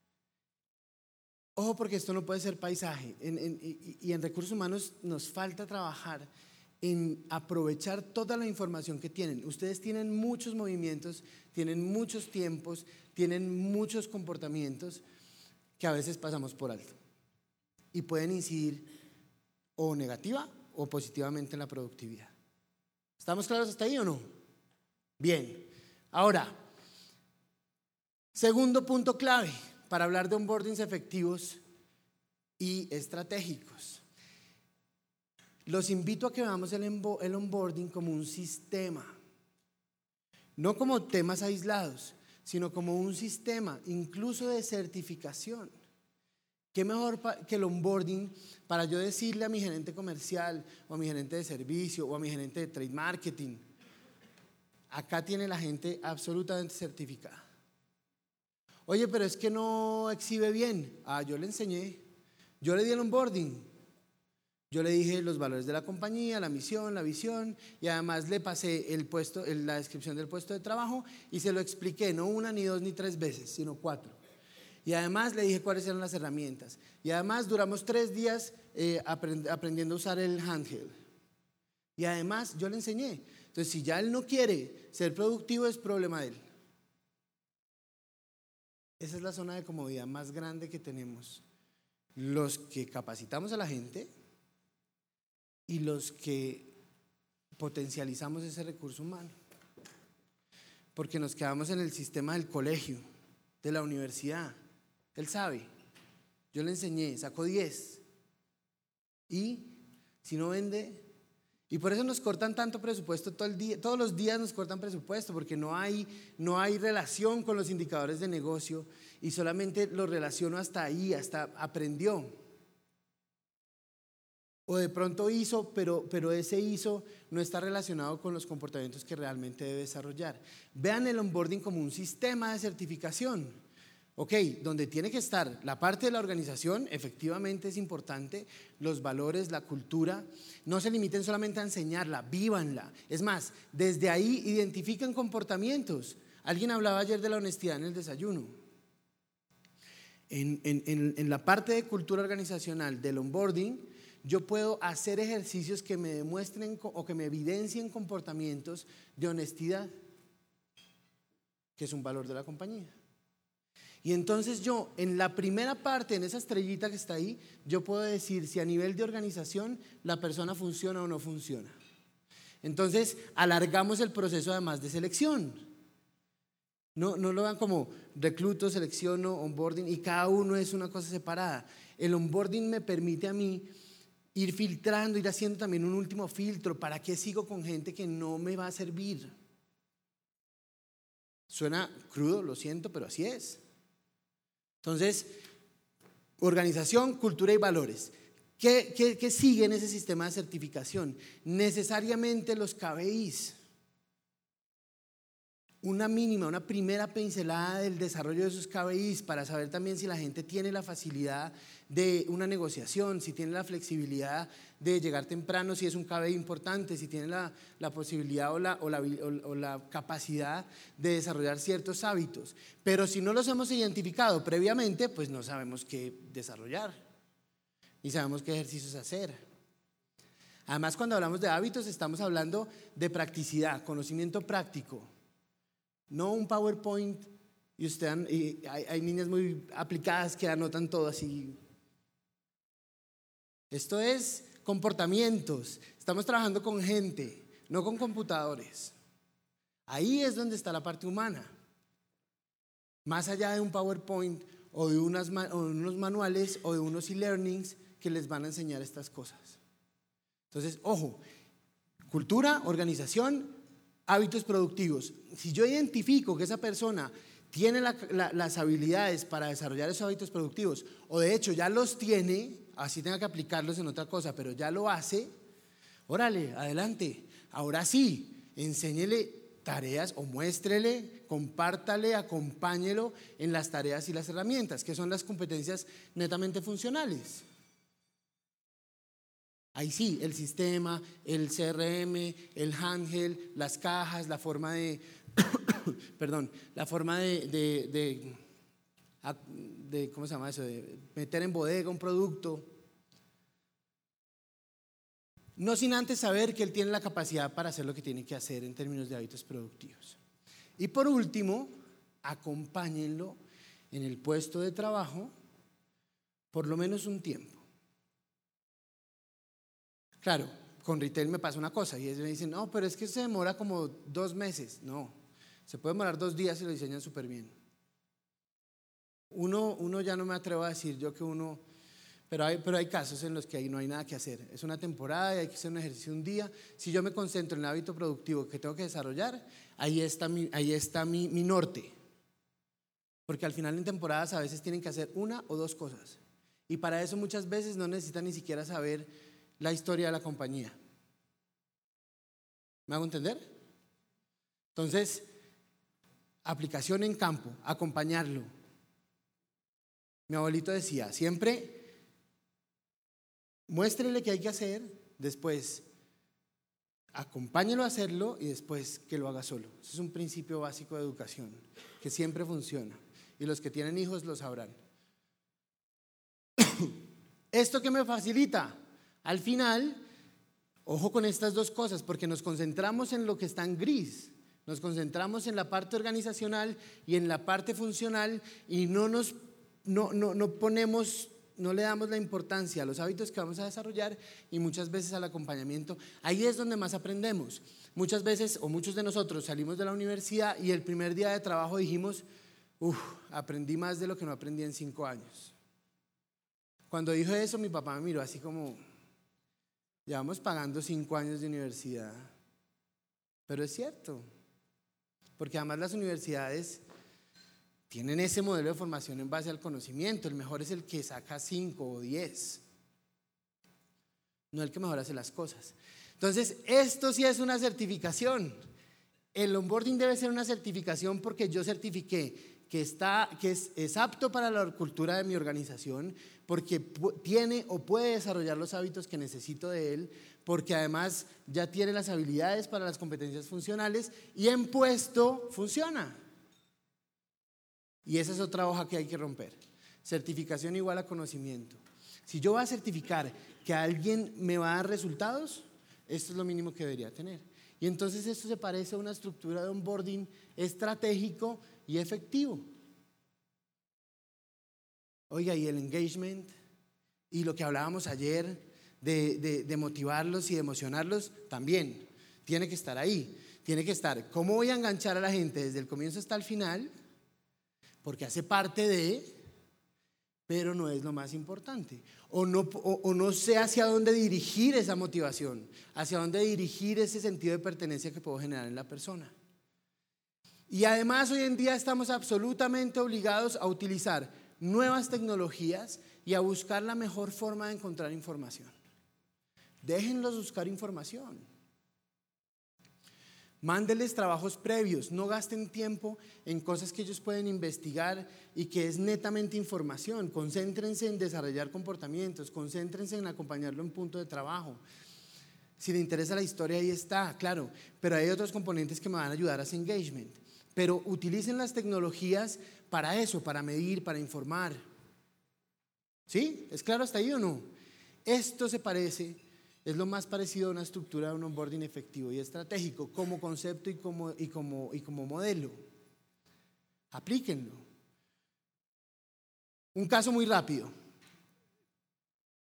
Ojo, porque esto no puede ser paisaje. Y en recursos humanos nos falta trabajar en aprovechar toda la información que tienen. Ustedes tienen muchos movimientos, tienen muchos tiempos, tienen muchos comportamientos que a veces pasamos por alto y pueden incidir o negativa o positivamente en la productividad. ¿Estamos claros hasta ahí o no? Bien. Ahora, segundo punto clave para hablar de onboardings efectivos y estratégicos. Los invito a que veamos el onboarding como un sistema, no como temas aislados, sino como un sistema, incluso de certificación. ¿Qué mejor que el onboarding para yo decirle a mi gerente comercial o a mi gerente de servicio o a mi gerente de trade marketing? Acá tiene la gente absolutamente certificada. Oye, pero es que no exhibe bien. Yo le enseñé, yo le di el onboarding. Yo le dije los valores de la compañía, la misión, la visión, y además le pasé el puesto, la descripción del puesto de trabajo y se lo expliqué, no una, ni dos, ni tres veces, sino 4. Y además le dije cuáles eran las herramientas. Y además duramos 3 días aprendiendo a usar el handheld. Y además yo le enseñé. Entonces, si ya él no quiere ser productivo, es problema de él. Esa es la zona de comodidad más grande que tenemos. Los que capacitamos a la gente y los que potencializamos ese recurso humano. Porque nos quedamos en el sistema del colegio, de la universidad. Él sabe, yo le enseñé, sacó 10. Y si no vende, y por eso nos cortan tanto presupuesto todo el día, todos los días nos cortan presupuesto, porque no hay relación con los indicadores de negocio y solamente lo relaciono hasta ahí, hasta aprendió. O de pronto hizo, pero ese hizo no está relacionado con los comportamientos que realmente debe desarrollar. Vean el onboarding como un sistema de certificación. Ok, donde tiene que estar la parte de la organización, efectivamente es importante, los valores, la cultura, no se limiten solamente a enseñarla, vívanla. Es más, desde ahí identifican comportamientos. Alguien hablaba ayer de la honestidad en el desayuno. En la parte de cultura organizacional del onboarding, yo puedo hacer ejercicios que me demuestren o que me evidencien comportamientos de honestidad, que es un valor de la compañía. Y entonces yo, en la primera parte, en esa estrellita que está ahí, yo puedo decir si a nivel de organización la persona funciona o no funciona. Entonces, alargamos el proceso además de selección. No lo vean como recluto, selecciono, onboarding, y cada uno es una cosa separada. El onboarding me permite a mí ir filtrando, ir haciendo también un último filtro. ¿Para qué sigo con gente que no me va a servir? Suena crudo, lo siento, pero así es. Entonces, organización, cultura y valores. ¿Qué sigue en ese sistema de certificación? Necesariamente los KPIs. Una primera pincelada del desarrollo de esos KPIs para saber también si la gente tiene la facilidad de una negociación, si tiene la flexibilidad de llegar temprano, si es un KPI importante, si tiene la posibilidad o la capacidad de desarrollar ciertos hábitos. Pero si no los hemos identificado previamente, pues no sabemos qué desarrollar, ni sabemos qué ejercicios hacer. Además, cuando hablamos de hábitos, estamos hablando de practicidad, conocimiento práctico. No un PowerPoint y hay niñas muy aplicadas que anotan todo así. Esto es comportamientos. Estamos trabajando con gente, no con computadores. Ahí es donde está la parte humana. Más allá de un PowerPoint o de unos manuales o de unos e-learnings que les van a enseñar estas cosas. Entonces, ojo, cultura, organización, hábitos productivos. Si yo identifico que esa persona tiene las habilidades para desarrollar esos hábitos productivos, o de hecho ya los tiene, así tenga que aplicarlos en otra cosa, pero ya lo hace, órale, adelante. Ahora sí, enséñele tareas o muéstrele, compártale, acompáñelo en las tareas y las herramientas, que son las competencias netamente funcionales. Ahí sí, el sistema, el CRM, el handheld, las cajas, la forma de, perdón, la forma de ¿cómo se llama eso? De meter en bodega un producto. No sin antes saber que él tiene la capacidad para hacer lo que tiene que hacer en términos de hábitos productivos. Y por último, acompáñenlo en el puesto de trabajo por lo menos un tiempo. Claro, con retail me pasa una cosa y ellos me dicen, no, pero es que se demora como 2 meses. No, se puede demorar 2 días si lo diseñan súper bien. Uno ya no me atrevo a decir yo que uno, pero hay casos en los que ahí no hay nada que hacer. Es una temporada y hay que hacer un ejercicio un día. Si yo me concentro en el hábito productivo que tengo que desarrollar, ahí está mi norte. Porque al final en temporadas a veces tienen que hacer 1 o 2 cosas. Y para eso muchas veces no necesitan ni siquiera saber la historia de la compañía. ¿Me hago entender? Entonces, aplicación en campo, acompañarlo. Mi abuelito decía, siempre muéstrele qué hay que hacer, después acompáñelo a hacerlo y después que lo haga solo. Ese es un principio básico de educación que siempre funciona y los que tienen hijos lo sabrán. ¿Esto qué me facilita? Al final, ojo con estas 2 cosas, porque nos concentramos en lo que está en gris, nos concentramos en la parte organizacional y en la parte funcional y no le damos la importancia a los hábitos que vamos a desarrollar y muchas veces al acompañamiento. Ahí es donde más aprendemos. Muchas veces o muchos de nosotros salimos de la universidad y el primer día de trabajo dijimos, aprendí más de lo que no aprendí en 5 años. Cuando dijo eso, mi papá me miró así como, llevamos pagando 5 años de universidad. Pero es cierto, porque además las universidades tienen ese modelo de formación en base al conocimiento. El mejor es el que saca 5 o 10, no el que mejor hace las cosas. Entonces, esto sí es una certificación. El onboarding debe ser una certificación porque yo certifiqué que es apto para la cultura de mi organización, porque tiene o puede desarrollar los hábitos que necesito de él, porque además ya tiene las habilidades para las competencias funcionales y en puesto funciona. Y esa es otra hoja que hay que romper. Certificación igual a conocimiento. Si yo voy a certificar que alguien me va a dar resultados, esto es lo mínimo que debería tener. Y entonces esto se parece a una estructura de onboarding estratégico y efectivo. Oiga, y el engagement y lo que hablábamos ayer de motivarlos y de emocionarlos también tiene que estar ahí. Tiene que estar, ¿cómo voy a enganchar a la gente desde el comienzo hasta el final? Porque hace parte de, pero no es lo más importante. O no sé hacia dónde dirigir esa motivación, hacia dónde dirigir ese sentido de pertenencia que puedo generar en la persona. Y además hoy en día estamos absolutamente obligados a utilizar nuevas tecnologías y a buscar la mejor forma de encontrar información. Déjenlos buscar información. Mándenles trabajos previos, no gasten tiempo en cosas que ellos pueden investigar y que es netamente información. Concéntrense en desarrollar comportamientos, concéntrense en acompañarlo en punto de trabajo. Si le interesa la historia, ahí está, claro, pero hay otros componentes que me van a ayudar a ese engagement. Pero utilicen las tecnologías para eso, para medir, para informar. ¿Sí? ¿Es claro hasta ahí o no? Esto es lo más parecido a una estructura de un onboarding efectivo y estratégico como concepto y como modelo. Aplíquenlo. Un caso muy rápido.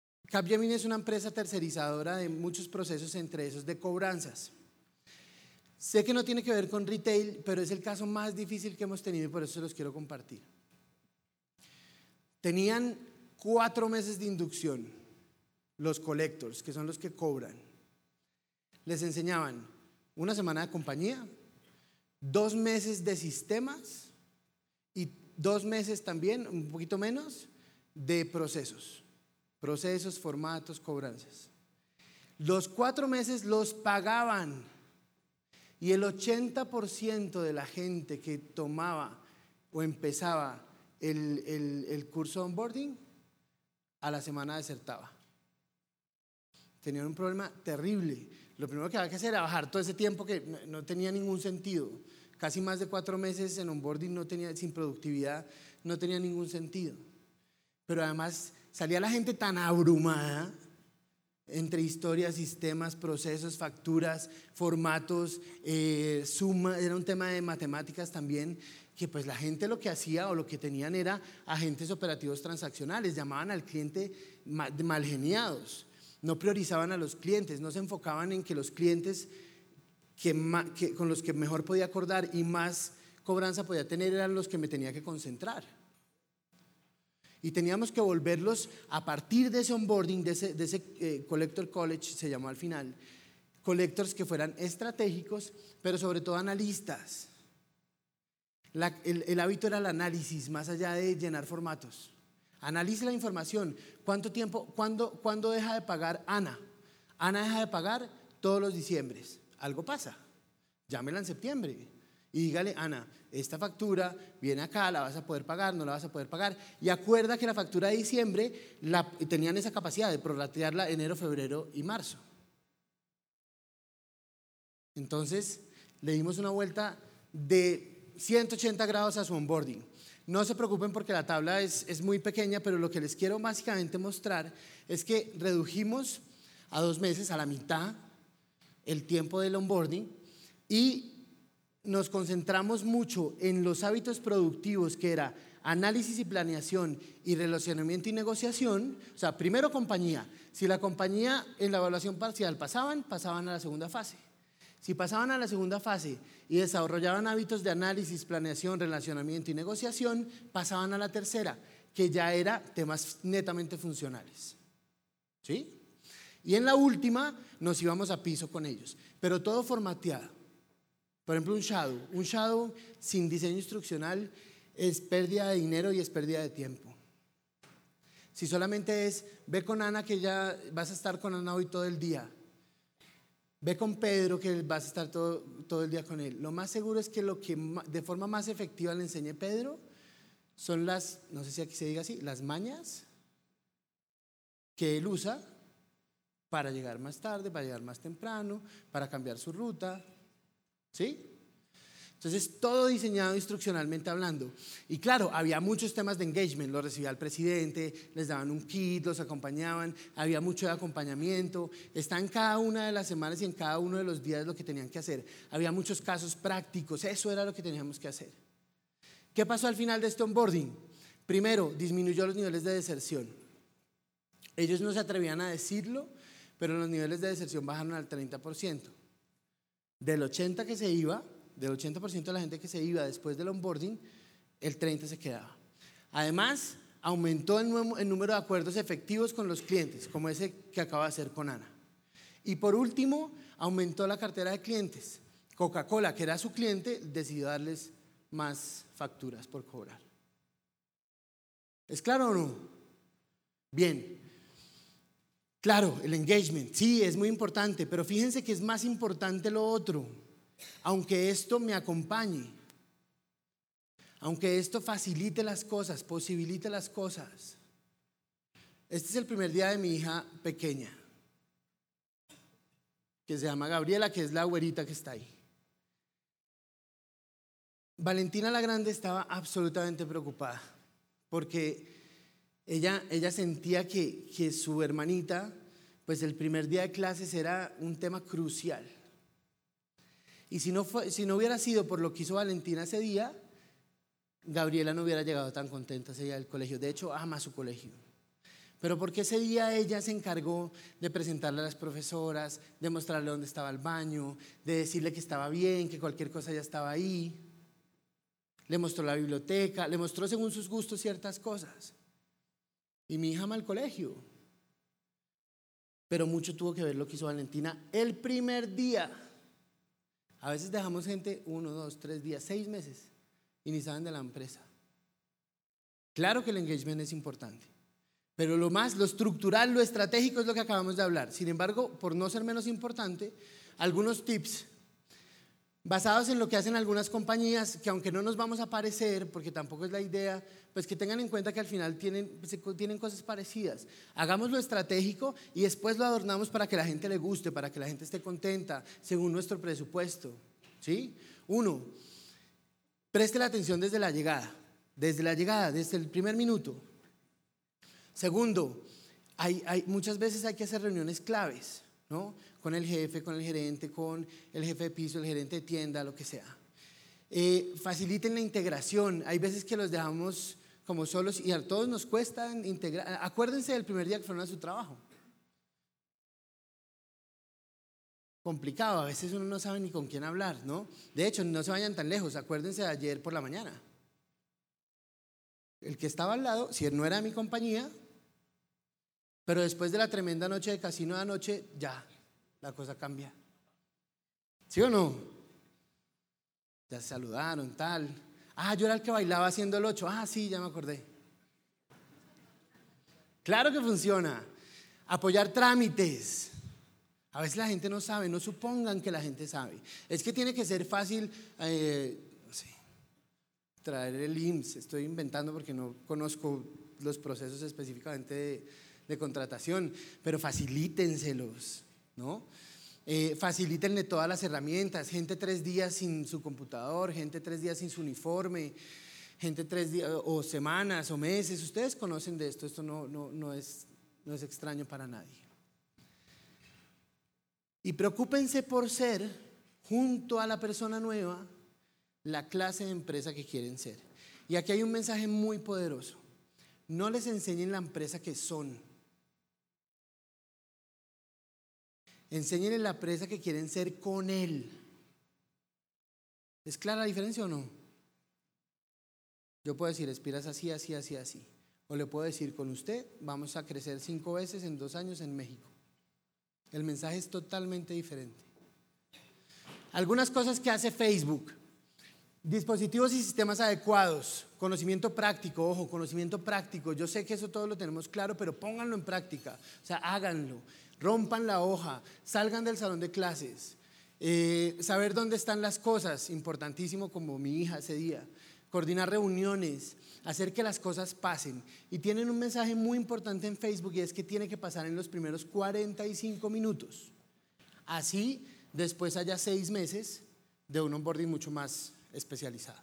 Capgemini es una empresa tercerizadora de muchos procesos, entre esos de cobranzas. Sé que no tiene que ver con retail, pero es el caso más difícil que hemos tenido y por eso se los quiero compartir. Tenían 4 meses de inducción, los collectors, que son los que cobran. Les enseñaban 1 semana de compañía, 2 meses de sistemas y 2 meses también, un poquito menos, de procesos, formatos, cobranzas. Los 4 meses los pagaban y el 80% de la gente que tomaba o empezaba el curso de onboarding a la semana desertaba. Tenían un problema terrible. Lo primero que había que hacer era bajar todo ese tiempo que no tenía ningún sentido. Casi más de 4 meses en onboarding sin productividad, no tenía ningún sentido. Pero además salía la gente tan abrumada entre historias, sistemas, procesos, facturas, formatos, suma, era un tema de matemáticas también, que pues la gente lo que hacía o lo que tenían era agentes operativos transaccionales, llamaban al cliente mal geniados, no priorizaban a los clientes, no se enfocaban en que los clientes con los que mejor podía acordar y más cobranza podía tener eran los que me tenía que concentrar. Y teníamos que volverlos a partir de ese onboarding, de ese Collector College, se llamó al final, collectors que fueran estratégicos, pero sobre todo analistas. El hábito era el análisis, más allá de llenar formatos. Analice la información. ¿Cuánto tiempo, cuándo deja de pagar Ana? Ana deja de pagar todos los diciembres. Algo pasa. Llámela en septiembre y dígale, Ana, esta factura viene acá, la vas a poder pagar, no la vas a poder pagar. Y acuerda que la factura de diciembre tenían esa capacidad de prorratearla enero, febrero y marzo. Entonces le dimos una vuelta de 180 grados a su onboarding. No se preocupen porque la tabla es muy pequeña, pero lo que les quiero básicamente mostrar es que redujimos a 2 meses, a la mitad, el tiempo del onboarding y nos concentramos mucho en los hábitos productivos, que era análisis y planeación y relacionamiento y negociación. O sea, primero compañía. Si la compañía en la evaluación parcial pasaban a la segunda fase. Si pasaban a la segunda fase y desarrollaban hábitos de análisis, planeación, relacionamiento y negociación, pasaban a la tercera, que ya era temas netamente funcionales. ¿Sí? Y en la última nos íbamos a piso con ellos, pero todo formateado. Por ejemplo, un shadow sin diseño instruccional es pérdida de dinero y es pérdida de tiempo. Si solamente es, ve con Ana que ya vas a estar con Ana hoy todo el día. Ve con Pedro que vas a estar todo el día con él. Lo más seguro es que lo que de forma más efectiva le enseñe Pedro son las, no sé si aquí se diga así, las mañas que él usa para llegar más tarde, para llegar más temprano, para cambiar su ruta. ¿Sí? Entonces, todo diseñado instruccionalmente hablando. Y claro, había muchos temas de engagement. Lo recibía el presidente, les daban un kit, los acompañaban, había mucho de acompañamiento. Está en cada una de las semanas y en cada uno de los días lo que tenían que hacer. Había muchos casos prácticos, eso era lo que teníamos que hacer. ¿Qué pasó al final de este onboarding? Primero, disminuyó los niveles de deserción. Ellos no se atrevían a decirlo, pero los niveles de deserción bajaron al 30%. Del 80% que se iba, del 80% de la gente que se iba después del onboarding, el 30% se quedaba. Además, aumentó el número de acuerdos efectivos con los clientes, como ese que acaba de hacer con Ana. Y por último, aumentó la cartera de clientes. Coca-Cola, que era su cliente, decidió darles más facturas por cobrar. ¿Es claro o no? Bien. Claro, el engagement, sí, es muy importante, pero fíjense que es más importante lo otro. Aunque esto me acompañe, aunque esto facilite las cosas, posibilite las cosas. Este es el primer día de mi hija pequeña, que se llama Gabriela, que es la güerita que está ahí. Valentina la Grande estaba absolutamente preocupada, porque ella sentía que su hermanita, pues el primer día de clases era un tema crucial. Y si no hubiera sido por lo que hizo Valentina ese día, Gabriela no hubiera llegado tan contenta ese día del colegio. De hecho, ama su colegio. pero porque ese día ella se encargó de presentarle a las profesoras, de mostrarle dónde estaba el baño, de decirle que estaba bien, que cualquier cosa ya estaba ahí. Le mostró la biblioteca, le mostró según sus gustos ciertas cosas. Y mi hija ama al colegio. Pero mucho tuvo que ver lo que hizo Valentina el primer día. A veces dejamos gente 1, 2, 3 días, 6 meses y ni saben de la empresa. Claro que el engagement es importante, pero lo estructural, lo estratégico es lo que acabamos de hablar. Sin embargo, por no ser menos importante, algunos tips basados en lo que hacen algunas compañías, que aunque no nos vamos a parecer, porque tampoco es la idea, pues que tengan en cuenta que al final tienen cosas parecidas. Hagamos lo estratégico y después lo adornamos para que la gente le guste, para que la gente esté contenta, según nuestro presupuesto. ¿Sí? 1, preste la atención desde la llegada, desde el primer minuto. 2, muchas veces hay que hacer reuniones claves, ¿no? Con el jefe, con el gerente, con el jefe de piso, el gerente de tienda, lo que sea. Faciliten la integración. Hay veces que los dejamos como solos y a todos nos cuesta integrar. Acuérdense del primer día que fueron a su trabajo. Complicado, a veces uno no sabe ni con quién hablar, ¿no? De hecho, no se vayan tan lejos. Acuérdense de ayer por la mañana. El que estaba al lado, si no era mi compañía, pero después de la tremenda noche de casino de anoche, ya, la cosa cambia. ¿Sí o no? Ya se saludaron, tal. Yo era el que bailaba haciendo el 8. Sí, ya me acordé. Claro que funciona. Apoyar trámites. A veces la gente no sabe, no supongan que la gente sabe. Es que tiene que ser fácil, no sé, traer el IMSS. Estoy inventando porque no conozco los procesos específicamente de contratación, pero facilítenselos, ¿no? Facilítenle todas las herramientas. Gente 3 días sin su computador, gente 3 días sin su uniforme, gente 3 días o semanas o meses. Ustedes conocen de esto no es extraño para nadie. Y preocúpense por ser, junto a la persona nueva, la clase de empresa que quieren ser. Y aquí hay un mensaje muy poderoso. No les enseñen la empresa que son. Enséñenle la empresa que quieren ser con él. ¿Es clara la diferencia o no? Yo puedo decir, Aspiras así, así, así, así. O le puedo decir, con usted vamos a crecer 5 veces en 2 años en México. El mensaje es totalmente diferente. Algunas cosas que hace Facebook. Dispositivos y sistemas adecuados. Conocimiento práctico, ojo, conocimiento práctico. Yo sé que eso todo lo tenemos claro, pero pónganlo en práctica. O sea, háganlo. Rompan la hoja, salgan del salón de clases, saber dónde están las cosas, importantísimo como mi hija ese día, coordinar reuniones, hacer que las cosas pasen. Y tienen un mensaje muy importante en Facebook y es que tiene que pasar en los primeros 45 minutos. Así después haya 6 meses de un onboarding mucho más especializado.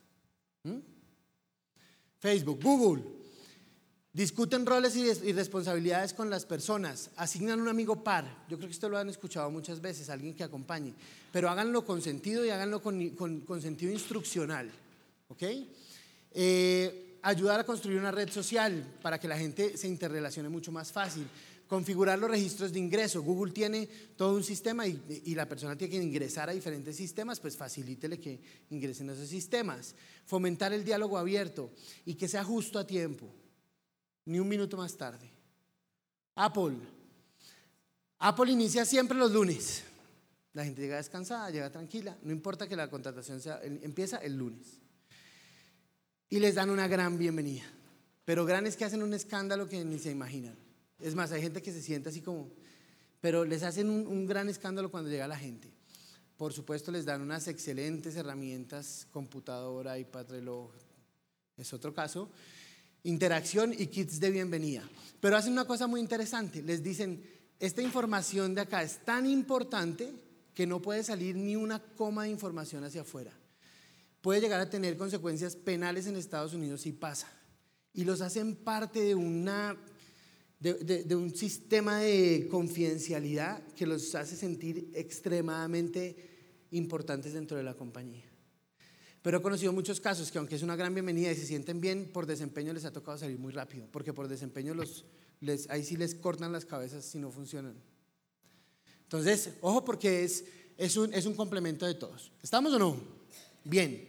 Facebook, Google. Discuten roles y responsabilidades con las personas, asignan un amigo par. Yo creo que esto lo han escuchado muchas veces, alguien que acompañe, pero háganlo con sentido y háganlo con sentido instruccional. ¿Ok? Ayudar a construir una red social para que la gente se interrelacione mucho más fácil. Configurar los registros de ingreso. Google tiene todo un sistema y la persona tiene que ingresar a diferentes sistemas, pues facilítele que ingresen a esos sistemas. Fomentar el diálogo abierto y que sea justo a tiempo. Ni un minuto más tarde. Apple inicia siempre los lunes. La gente llega descansada, llega tranquila. No importa que la contratación empieza el lunes. Y les dan una gran bienvenida. Pero gran es que hacen un escándalo que ni se imaginan. Es más, hay gente que se siente así como... Pero les hacen un gran escándalo cuando llega la gente. Por supuesto les dan unas excelentes herramientas, computadora, iPad, reloj. Es otro caso. Interacción y kits de bienvenida. Pero hacen una cosa muy interesante. Les dicen, esta información de acá es tan importante que no puede salir ni una coma de información hacia afuera. Puede llegar a tener consecuencias penales en Estados Unidos si pasa. Y los hacen parte de un sistema de confidencialidad que los hace sentir extremadamente importantes dentro de la compañía. Pero he conocido muchos casos que aunque es una gran bienvenida y se sienten bien, por desempeño les ha tocado salir muy rápido, porque por desempeño los ahí sí les cortan las cabezas si no funcionan. Entonces, ojo, porque es un complemento de todos. ¿Estamos o no? Bien.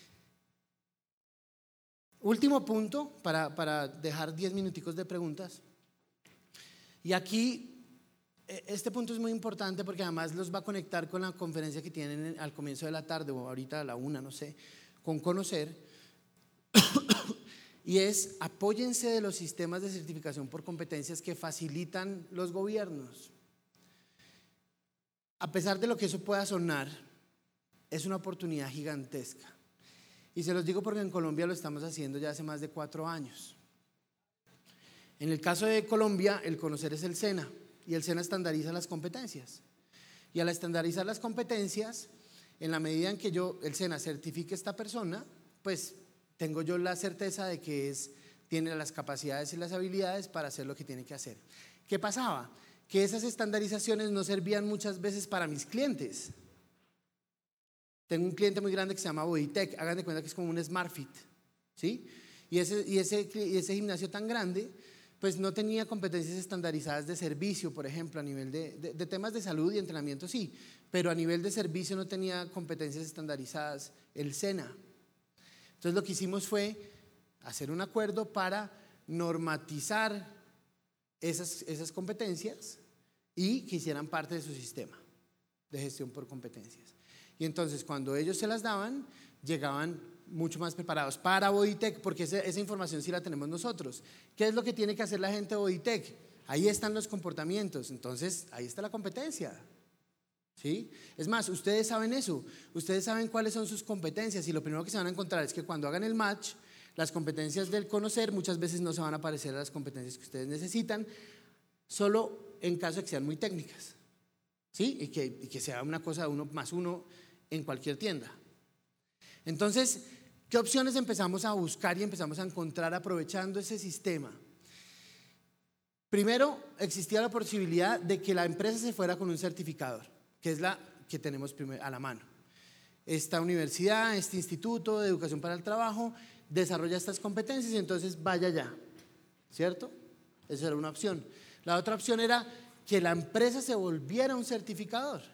Último punto para dejar 10 minuticos de preguntas. Y aquí, este punto es muy importante porque además los va a conectar con la conferencia que tienen al comienzo de la tarde o ahorita a la 1, no sé, con Conocer. Y es, apóyense de los sistemas de certificación por competencias que facilitan los gobiernos. A pesar de lo que eso pueda sonar, es una oportunidad gigantesca. Y se los digo porque en Colombia lo estamos haciendo ya hace más de 4 años. En el caso de Colombia, el Conocer es el SENA, y el SENA estandariza las competencias. Y al estandarizar las competencias, en la medida en que el SENA certifique a esta persona, pues tengo yo la certeza de que tiene las capacidades y las habilidades para hacer lo que tiene que hacer. ¿Qué pasaba? Que esas estandarizaciones no servían muchas veces para mis clientes. Tengo un cliente muy grande que se llama Bodytech, hagan de cuenta que es como un SmartFit, ¿sí? Y ese gimnasio tan grande, pues no tenía competencias estandarizadas de servicio, por ejemplo, a nivel de temas de salud y entrenamiento sí, pero a nivel de servicio no tenía competencias estandarizadas el SENA. Entonces lo que hicimos fue hacer un acuerdo para normatizar esas competencias y que hicieran parte de su sistema de gestión por competencias. Y entonces cuando ellos se las daban, llegaban mucho más preparados para Bodytech, porque esa información sí la tenemos nosotros. ¿Qué es lo que tiene que hacer la gente de Bodytech? Ahí están los comportamientos, entonces ahí está la competencia. ¿Sí? Es más, ustedes saben eso, ustedes saben cuáles son sus competencias y lo primero que se van a encontrar es que cuando hagan el match, las competencias del Conocer muchas veces no se van a parecer a las competencias que ustedes necesitan, solo en caso de que sean muy técnicas, ¿sí? Y que sea una cosa de 1+1 en cualquier tienda. Entonces, ¿qué opciones empezamos a buscar y empezamos a encontrar aprovechando ese sistema? Primero, existía la posibilidad de que la empresa se fuera con un certificador, que es la que tenemos a la mano. Esta universidad, este instituto de educación para el trabajo desarrolla estas competencias y entonces vaya allá, ¿cierto? Esa era una opción. La otra opción era que la empresa se volviera un certificador.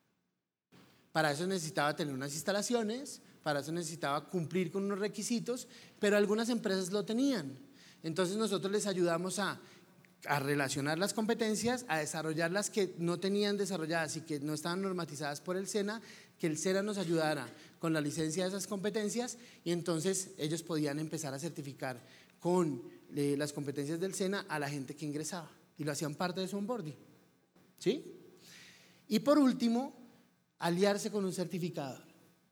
Para eso necesitaba tener unas instalaciones, para eso necesitaba cumplir con unos requisitos, pero algunas empresas lo tenían. Entonces nosotros les ayudamos a relacionar las competencias, a desarrollar las que no tenían desarrolladas y que no estaban normatizadas por el SENA, que el SENA nos ayudara con la licencia de esas competencias y entonces ellos podían empezar a certificar con las competencias del SENA a la gente que ingresaba y lo hacían parte de su onboarding, ¿sí? Y por último, aliarse con un certificador.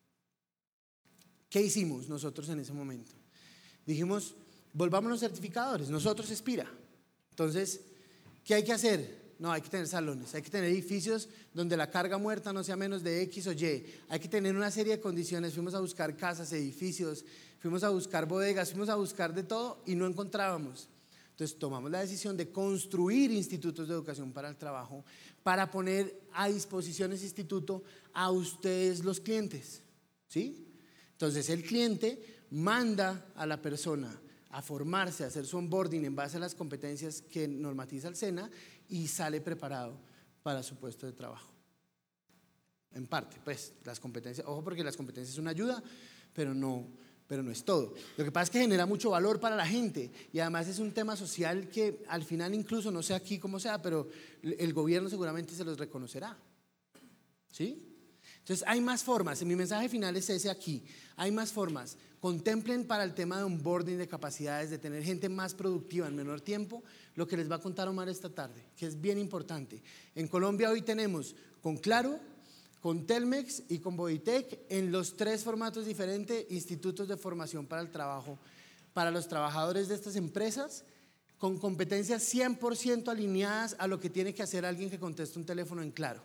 ¿Qué hicimos nosotros en ese momento? Dijimos, volvámonos certificadores, nosotros Spira. Entonces, ¿qué hay que hacer? No, hay que tener salones, hay que tener edificios donde la carga muerta no sea menos de X o Y, hay que tener una serie de condiciones. Fuimos a buscar casas, edificios, fuimos a buscar bodegas, fuimos a buscar de todo y no encontrábamos. Entonces tomamos la decisión de construir institutos de educación para el trabajo para poner a disposición ese instituto a ustedes los clientes, ¿sí? Entonces el cliente manda a la persona a formarse, a hacer su onboarding en base a las competencias que normatiza el SENA y sale preparado para su puesto de trabajo. En parte, pues, las competencias, ojo porque las competencias son una ayuda, pero no es todo. Lo que pasa es que genera mucho valor para la gente y además es un tema social que al final incluso, no sé aquí cómo sea, pero el gobierno seguramente se los reconocerá, ¿sí? Entonces hay más formas, mi mensaje final es ese aquí, hay más formas. Contemplen para el tema de onboarding de capacidades, de tener gente más productiva en menor tiempo, lo que les va a contar Omar esta tarde, que es bien importante. En Colombia hoy tenemos con Claro, con Telmex y con Bodytech en los 3 formatos diferentes, institutos de formación para el trabajo, para los trabajadores de estas empresas, con competencias 100% alineadas a lo que tiene que hacer alguien que conteste un teléfono en Claro.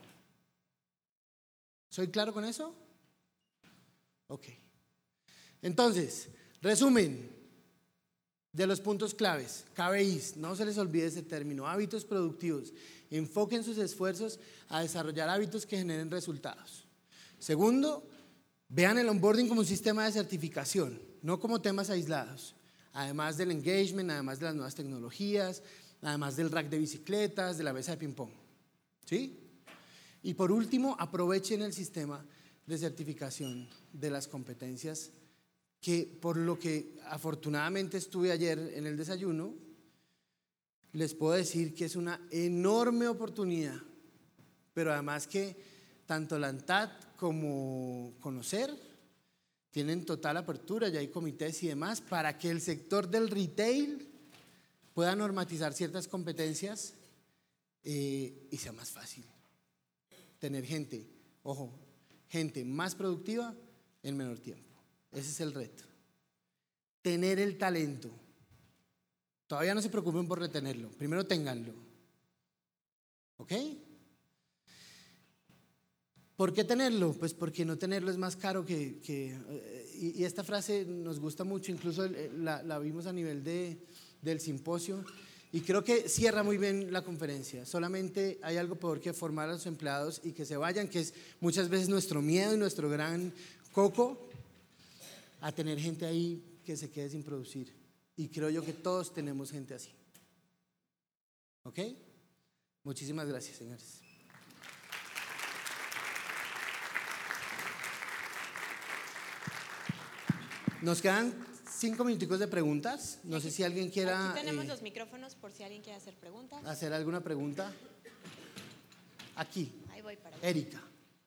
¿Soy claro con eso? Ok. Entonces, resumen de los puntos claves, KPIs, no se les olvide ese término, hábitos productivos, enfoquen sus esfuerzos a desarrollar hábitos que generen resultados. Segundo, vean el onboarding como un sistema de certificación, no como temas aislados, además del engagement, además de las nuevas tecnologías, además del rack de bicicletas, de la mesa de ping-pong. ¿Sí? Y por último, aprovechen el sistema de certificación de las competencias, que por lo que afortunadamente estuve ayer en el desayuno, les puedo decir que es una enorme oportunidad, pero además que tanto la ANTAD como Conocer tienen total apertura, ya hay comités y demás, para que el sector del retail pueda normatizar ciertas competencias y sea más fácil tener gente, ojo, gente más productiva en menor tiempo. Ese es el reto. Tener el talento. Todavía no se preocupen por retenerlo, primero ténganlo. ¿Ok? ¿Por qué tenerlo? Pues porque no tenerlo es más caro y esta frase nos gusta mucho, incluso la vimos a nivel del simposio, y creo que cierra muy bien la conferencia. Solamente hay algo peor que formar a los empleados y que se vayan, que es muchas veces nuestro miedo y nuestro gran coco, a tener gente ahí que se quede sin producir. Y creo yo que todos tenemos gente así. ¿Ok? Muchísimas gracias, señores. Nos quedan 5 minuticos de preguntas. No sé si alguien quiera... Aquí tenemos los micrófonos por si alguien quiere hacer preguntas. ¿Hacer alguna pregunta? Aquí. Ahí voy para allá. Erika.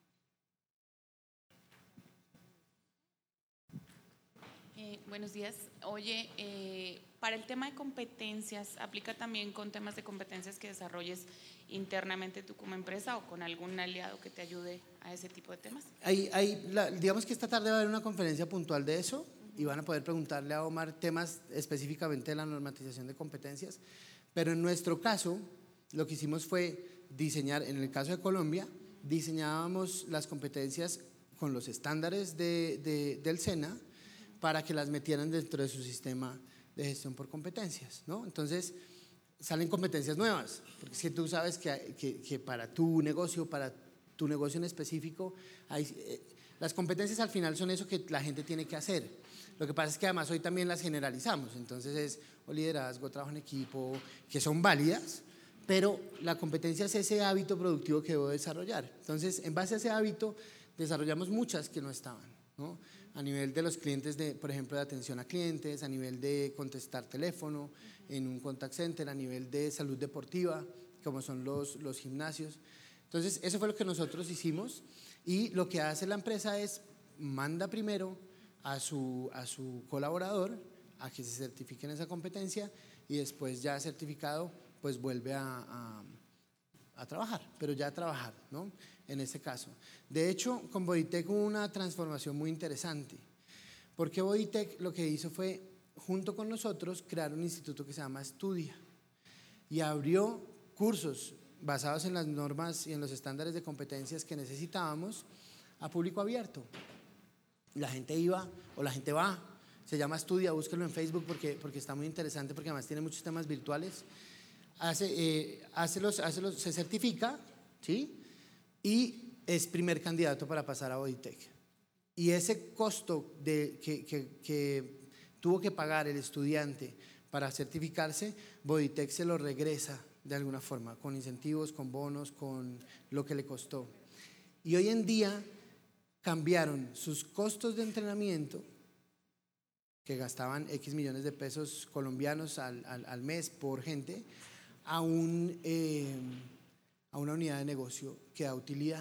Buenos días. Oye, para el tema de competencias, ¿aplica también con temas de competencias que desarrolles internamente tú como empresa o con algún aliado que te ayude a ese tipo de temas? Digamos que esta tarde va a haber una conferencia puntual de eso y van a poder preguntarle a Omar temas específicamente de la normatización de competencias, pero en nuestro caso lo que hicimos fue diseñar, en el caso de Colombia, diseñábamos las competencias con los estándares del SENA para que las metieran dentro de su sistema de gestión por competencias, ¿no? Entonces salen competencias nuevas, porque es que tú sabes que para tu negocio en específico, las competencias al final son eso que la gente tiene que hacer. Lo que pasa es que además hoy también las generalizamos, entonces es liderazgo, trabajo en equipo, que son válidas, pero la competencia es ese hábito productivo que debo desarrollar. Entonces, en base a ese hábito, desarrollamos muchas que no estaban, ¿no? A nivel de los clientes, por ejemplo, de atención a clientes, a nivel de contestar teléfono en un contact center, a nivel de salud deportiva, como son los gimnasios. Entonces, eso fue lo que nosotros hicimos, y lo que hace la empresa es manda primero a su colaborador a que se certifique en esa competencia y después ya certificado pues vuelve a trabajar, pero ya a trabajar, ¿no? En este caso. De hecho, con Bodytech hubo una transformación muy interesante, porque Bodytech lo que hizo fue, junto con nosotros, crear un instituto que se llama Estudia y abrió cursos basados en las normas y en los estándares de competencias que necesitábamos a público abierto. La gente iba o la gente va, se llama Estudia, búsquenlo en Facebook porque está muy interesante, porque además tiene muchos temas virtuales. Se certifica, ¿sí? Y es primer candidato para pasar a Bodytech. Y ese costo que tuvo que pagar el estudiante para certificarse, Bodytech se lo regresa de alguna forma, con incentivos, con bonos, con lo que le costó. Y hoy en día cambiaron sus costos de entrenamiento, que gastaban X millones de pesos colombianos al mes por gente, a una unidad de negocio que da utilidad.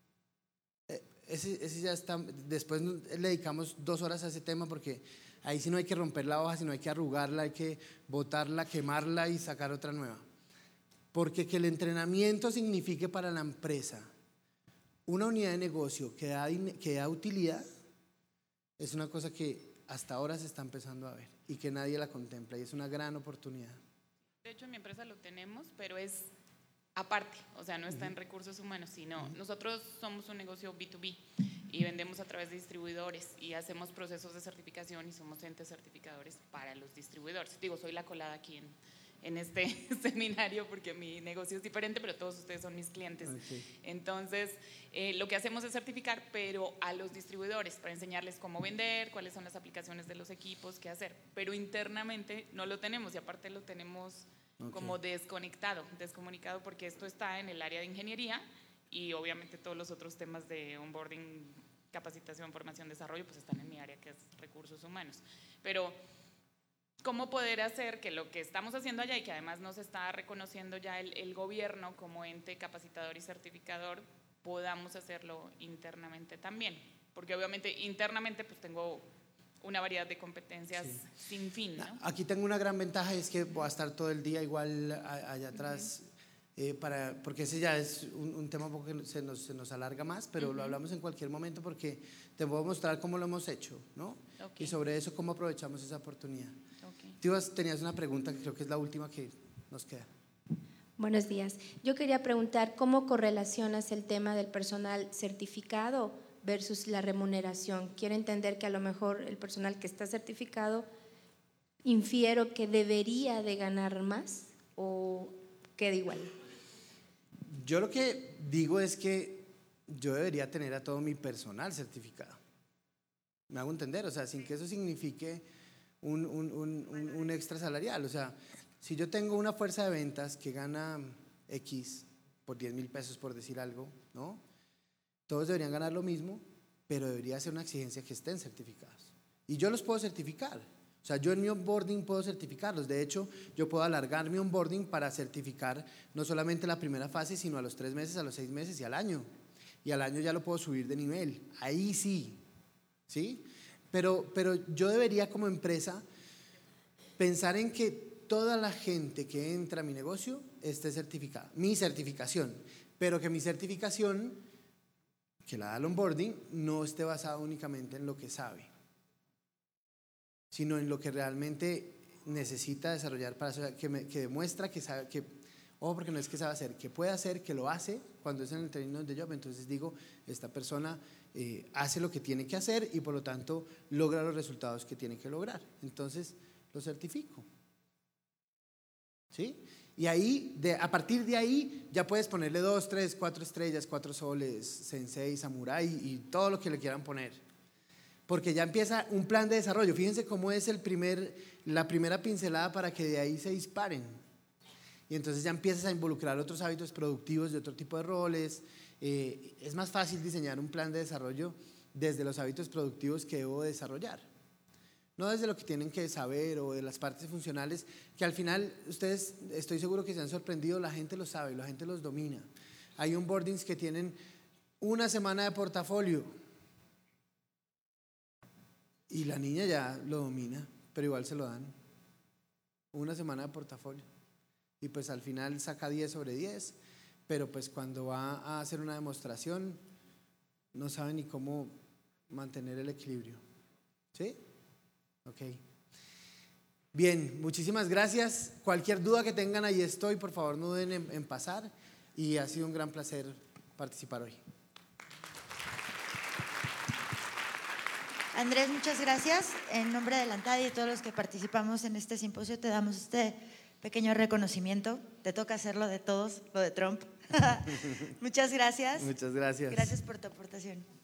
Ese ya está. Después le dedicamos 2 horas a ese tema, porque ahí sí no hay que romper la hoja, sino hay que arrugarla, hay que botarla, quemarla y sacar otra nueva. Porque que el entrenamiento signifique para la empresa una unidad de negocio que da utilidad es una cosa que hasta ahora se está empezando a ver y que nadie la contempla, y es una gran oportunidad. De hecho, en mi empresa lo tenemos, pero es aparte, o sea, no está en recursos humanos, sino nosotros somos un negocio B2B y vendemos a través de distribuidores y hacemos procesos de certificación y somos entes certificadores para los distribuidores. Digo, soy la colada aquí en este seminario porque mi negocio es diferente, pero todos ustedes son mis clientes. Okay. Entonces, lo que hacemos es certificar, pero a los distribuidores, para enseñarles cómo vender, cuáles son las aplicaciones de los equipos, qué hacer. Pero internamente no lo tenemos, y aparte lo tenemos como descomunicado, porque esto está en el área de ingeniería y obviamente todos los otros temas de onboarding, capacitación, formación, desarrollo, pues están en mi área, que es recursos humanos. Pero ¿cómo poder hacer que lo que estamos haciendo allá y que además nos está reconociendo ya el gobierno como ente capacitador y certificador, podamos hacerlo internamente también? Porque obviamente internamente pues tengo una variedad de competencias sin fin, ¿no? Aquí tengo una gran ventaja, es que voy a estar todo el día igual allá atrás, porque ese ya es un tema un poco que se nos alarga más, pero lo hablamos en cualquier momento porque te voy a mostrar cómo lo hemos hecho, ¿no? Y sobre eso, cómo aprovechamos esa oportunidad. Tenías una pregunta que creo que es la última que nos queda. Buenos días. Yo quería preguntar cómo correlacionas el tema del personal certificado versus la remuneración. Quiero entender que a lo mejor el personal que está certificado, infiero que debería de ganar más o queda igual. Yo lo que digo es que yo debería tener a todo mi personal certificado. ¿Me hago entender? O sea, sin que eso signifique un extra salarial. O sea, si yo tengo una fuerza de ventas que gana X por 10,000 pesos, por decir algo, ¿no? Todos deberían ganar lo mismo, pero debería ser una exigencia que estén certificados. Y yo los puedo certificar. O sea, yo en mi onboarding puedo certificarlos. De hecho, yo puedo alargar mi onboarding para certificar no solamente la primera fase, sino a los 3 meses, a los 6 meses y al año. Y al año ya lo puedo subir de nivel. Ahí sí. ¿Sí? Pero yo debería como empresa pensar en que toda la gente que entra a mi negocio esté certificada. Mi certificación. Pero que mi certificación, que la da el onboarding, no esté basada únicamente en lo que sabe, sino en lo que realmente necesita desarrollar para que demuestra que sabe, porque no es que sabe hacer, que puede hacer, que lo hace cuando es en el training on the job. Entonces digo, esta persona hace lo que tiene que hacer y por lo tanto logra los resultados que tiene que lograr. Entonces lo certifico. ¿Sí? Y ahí, a partir de ahí, ya puedes ponerle 2, 3, 4 estrellas, 4 soles, sensei, samurai y todo lo que le quieran poner. Porque ya empieza un plan de desarrollo. Fíjense cómo es la primera pincelada para que de ahí se disparen. Y entonces ya empiezas a involucrar otros hábitos productivos de otro tipo de roles. Es más fácil diseñar un plan de desarrollo desde los hábitos productivos que debo desarrollar. No desde lo que tienen que saber o de las partes funcionales, que al final ustedes, estoy seguro que se han sorprendido, la gente lo sabe, la gente los domina. Hay onboardings que tienen una semana de portafolio y la niña ya lo domina, pero igual se lo dan. Una semana de portafolio. Y pues al final saca 10 sobre 10, pero pues cuando va a hacer una demostración no sabe ni cómo mantener el equilibrio. ¿Sí? Ok. Bien, muchísimas gracias. Cualquier duda que tengan, ahí estoy. Por favor, no duden en pasar. Y ha sido un gran placer participar hoy. Andrés, muchas gracias. En nombre de la ANTAD y de todos los que participamos en este simposio, te damos este pequeño reconocimiento. Te toca hacerlo de todos, lo de Trump. Muchas gracias. Muchas gracias. Gracias por tu aportación.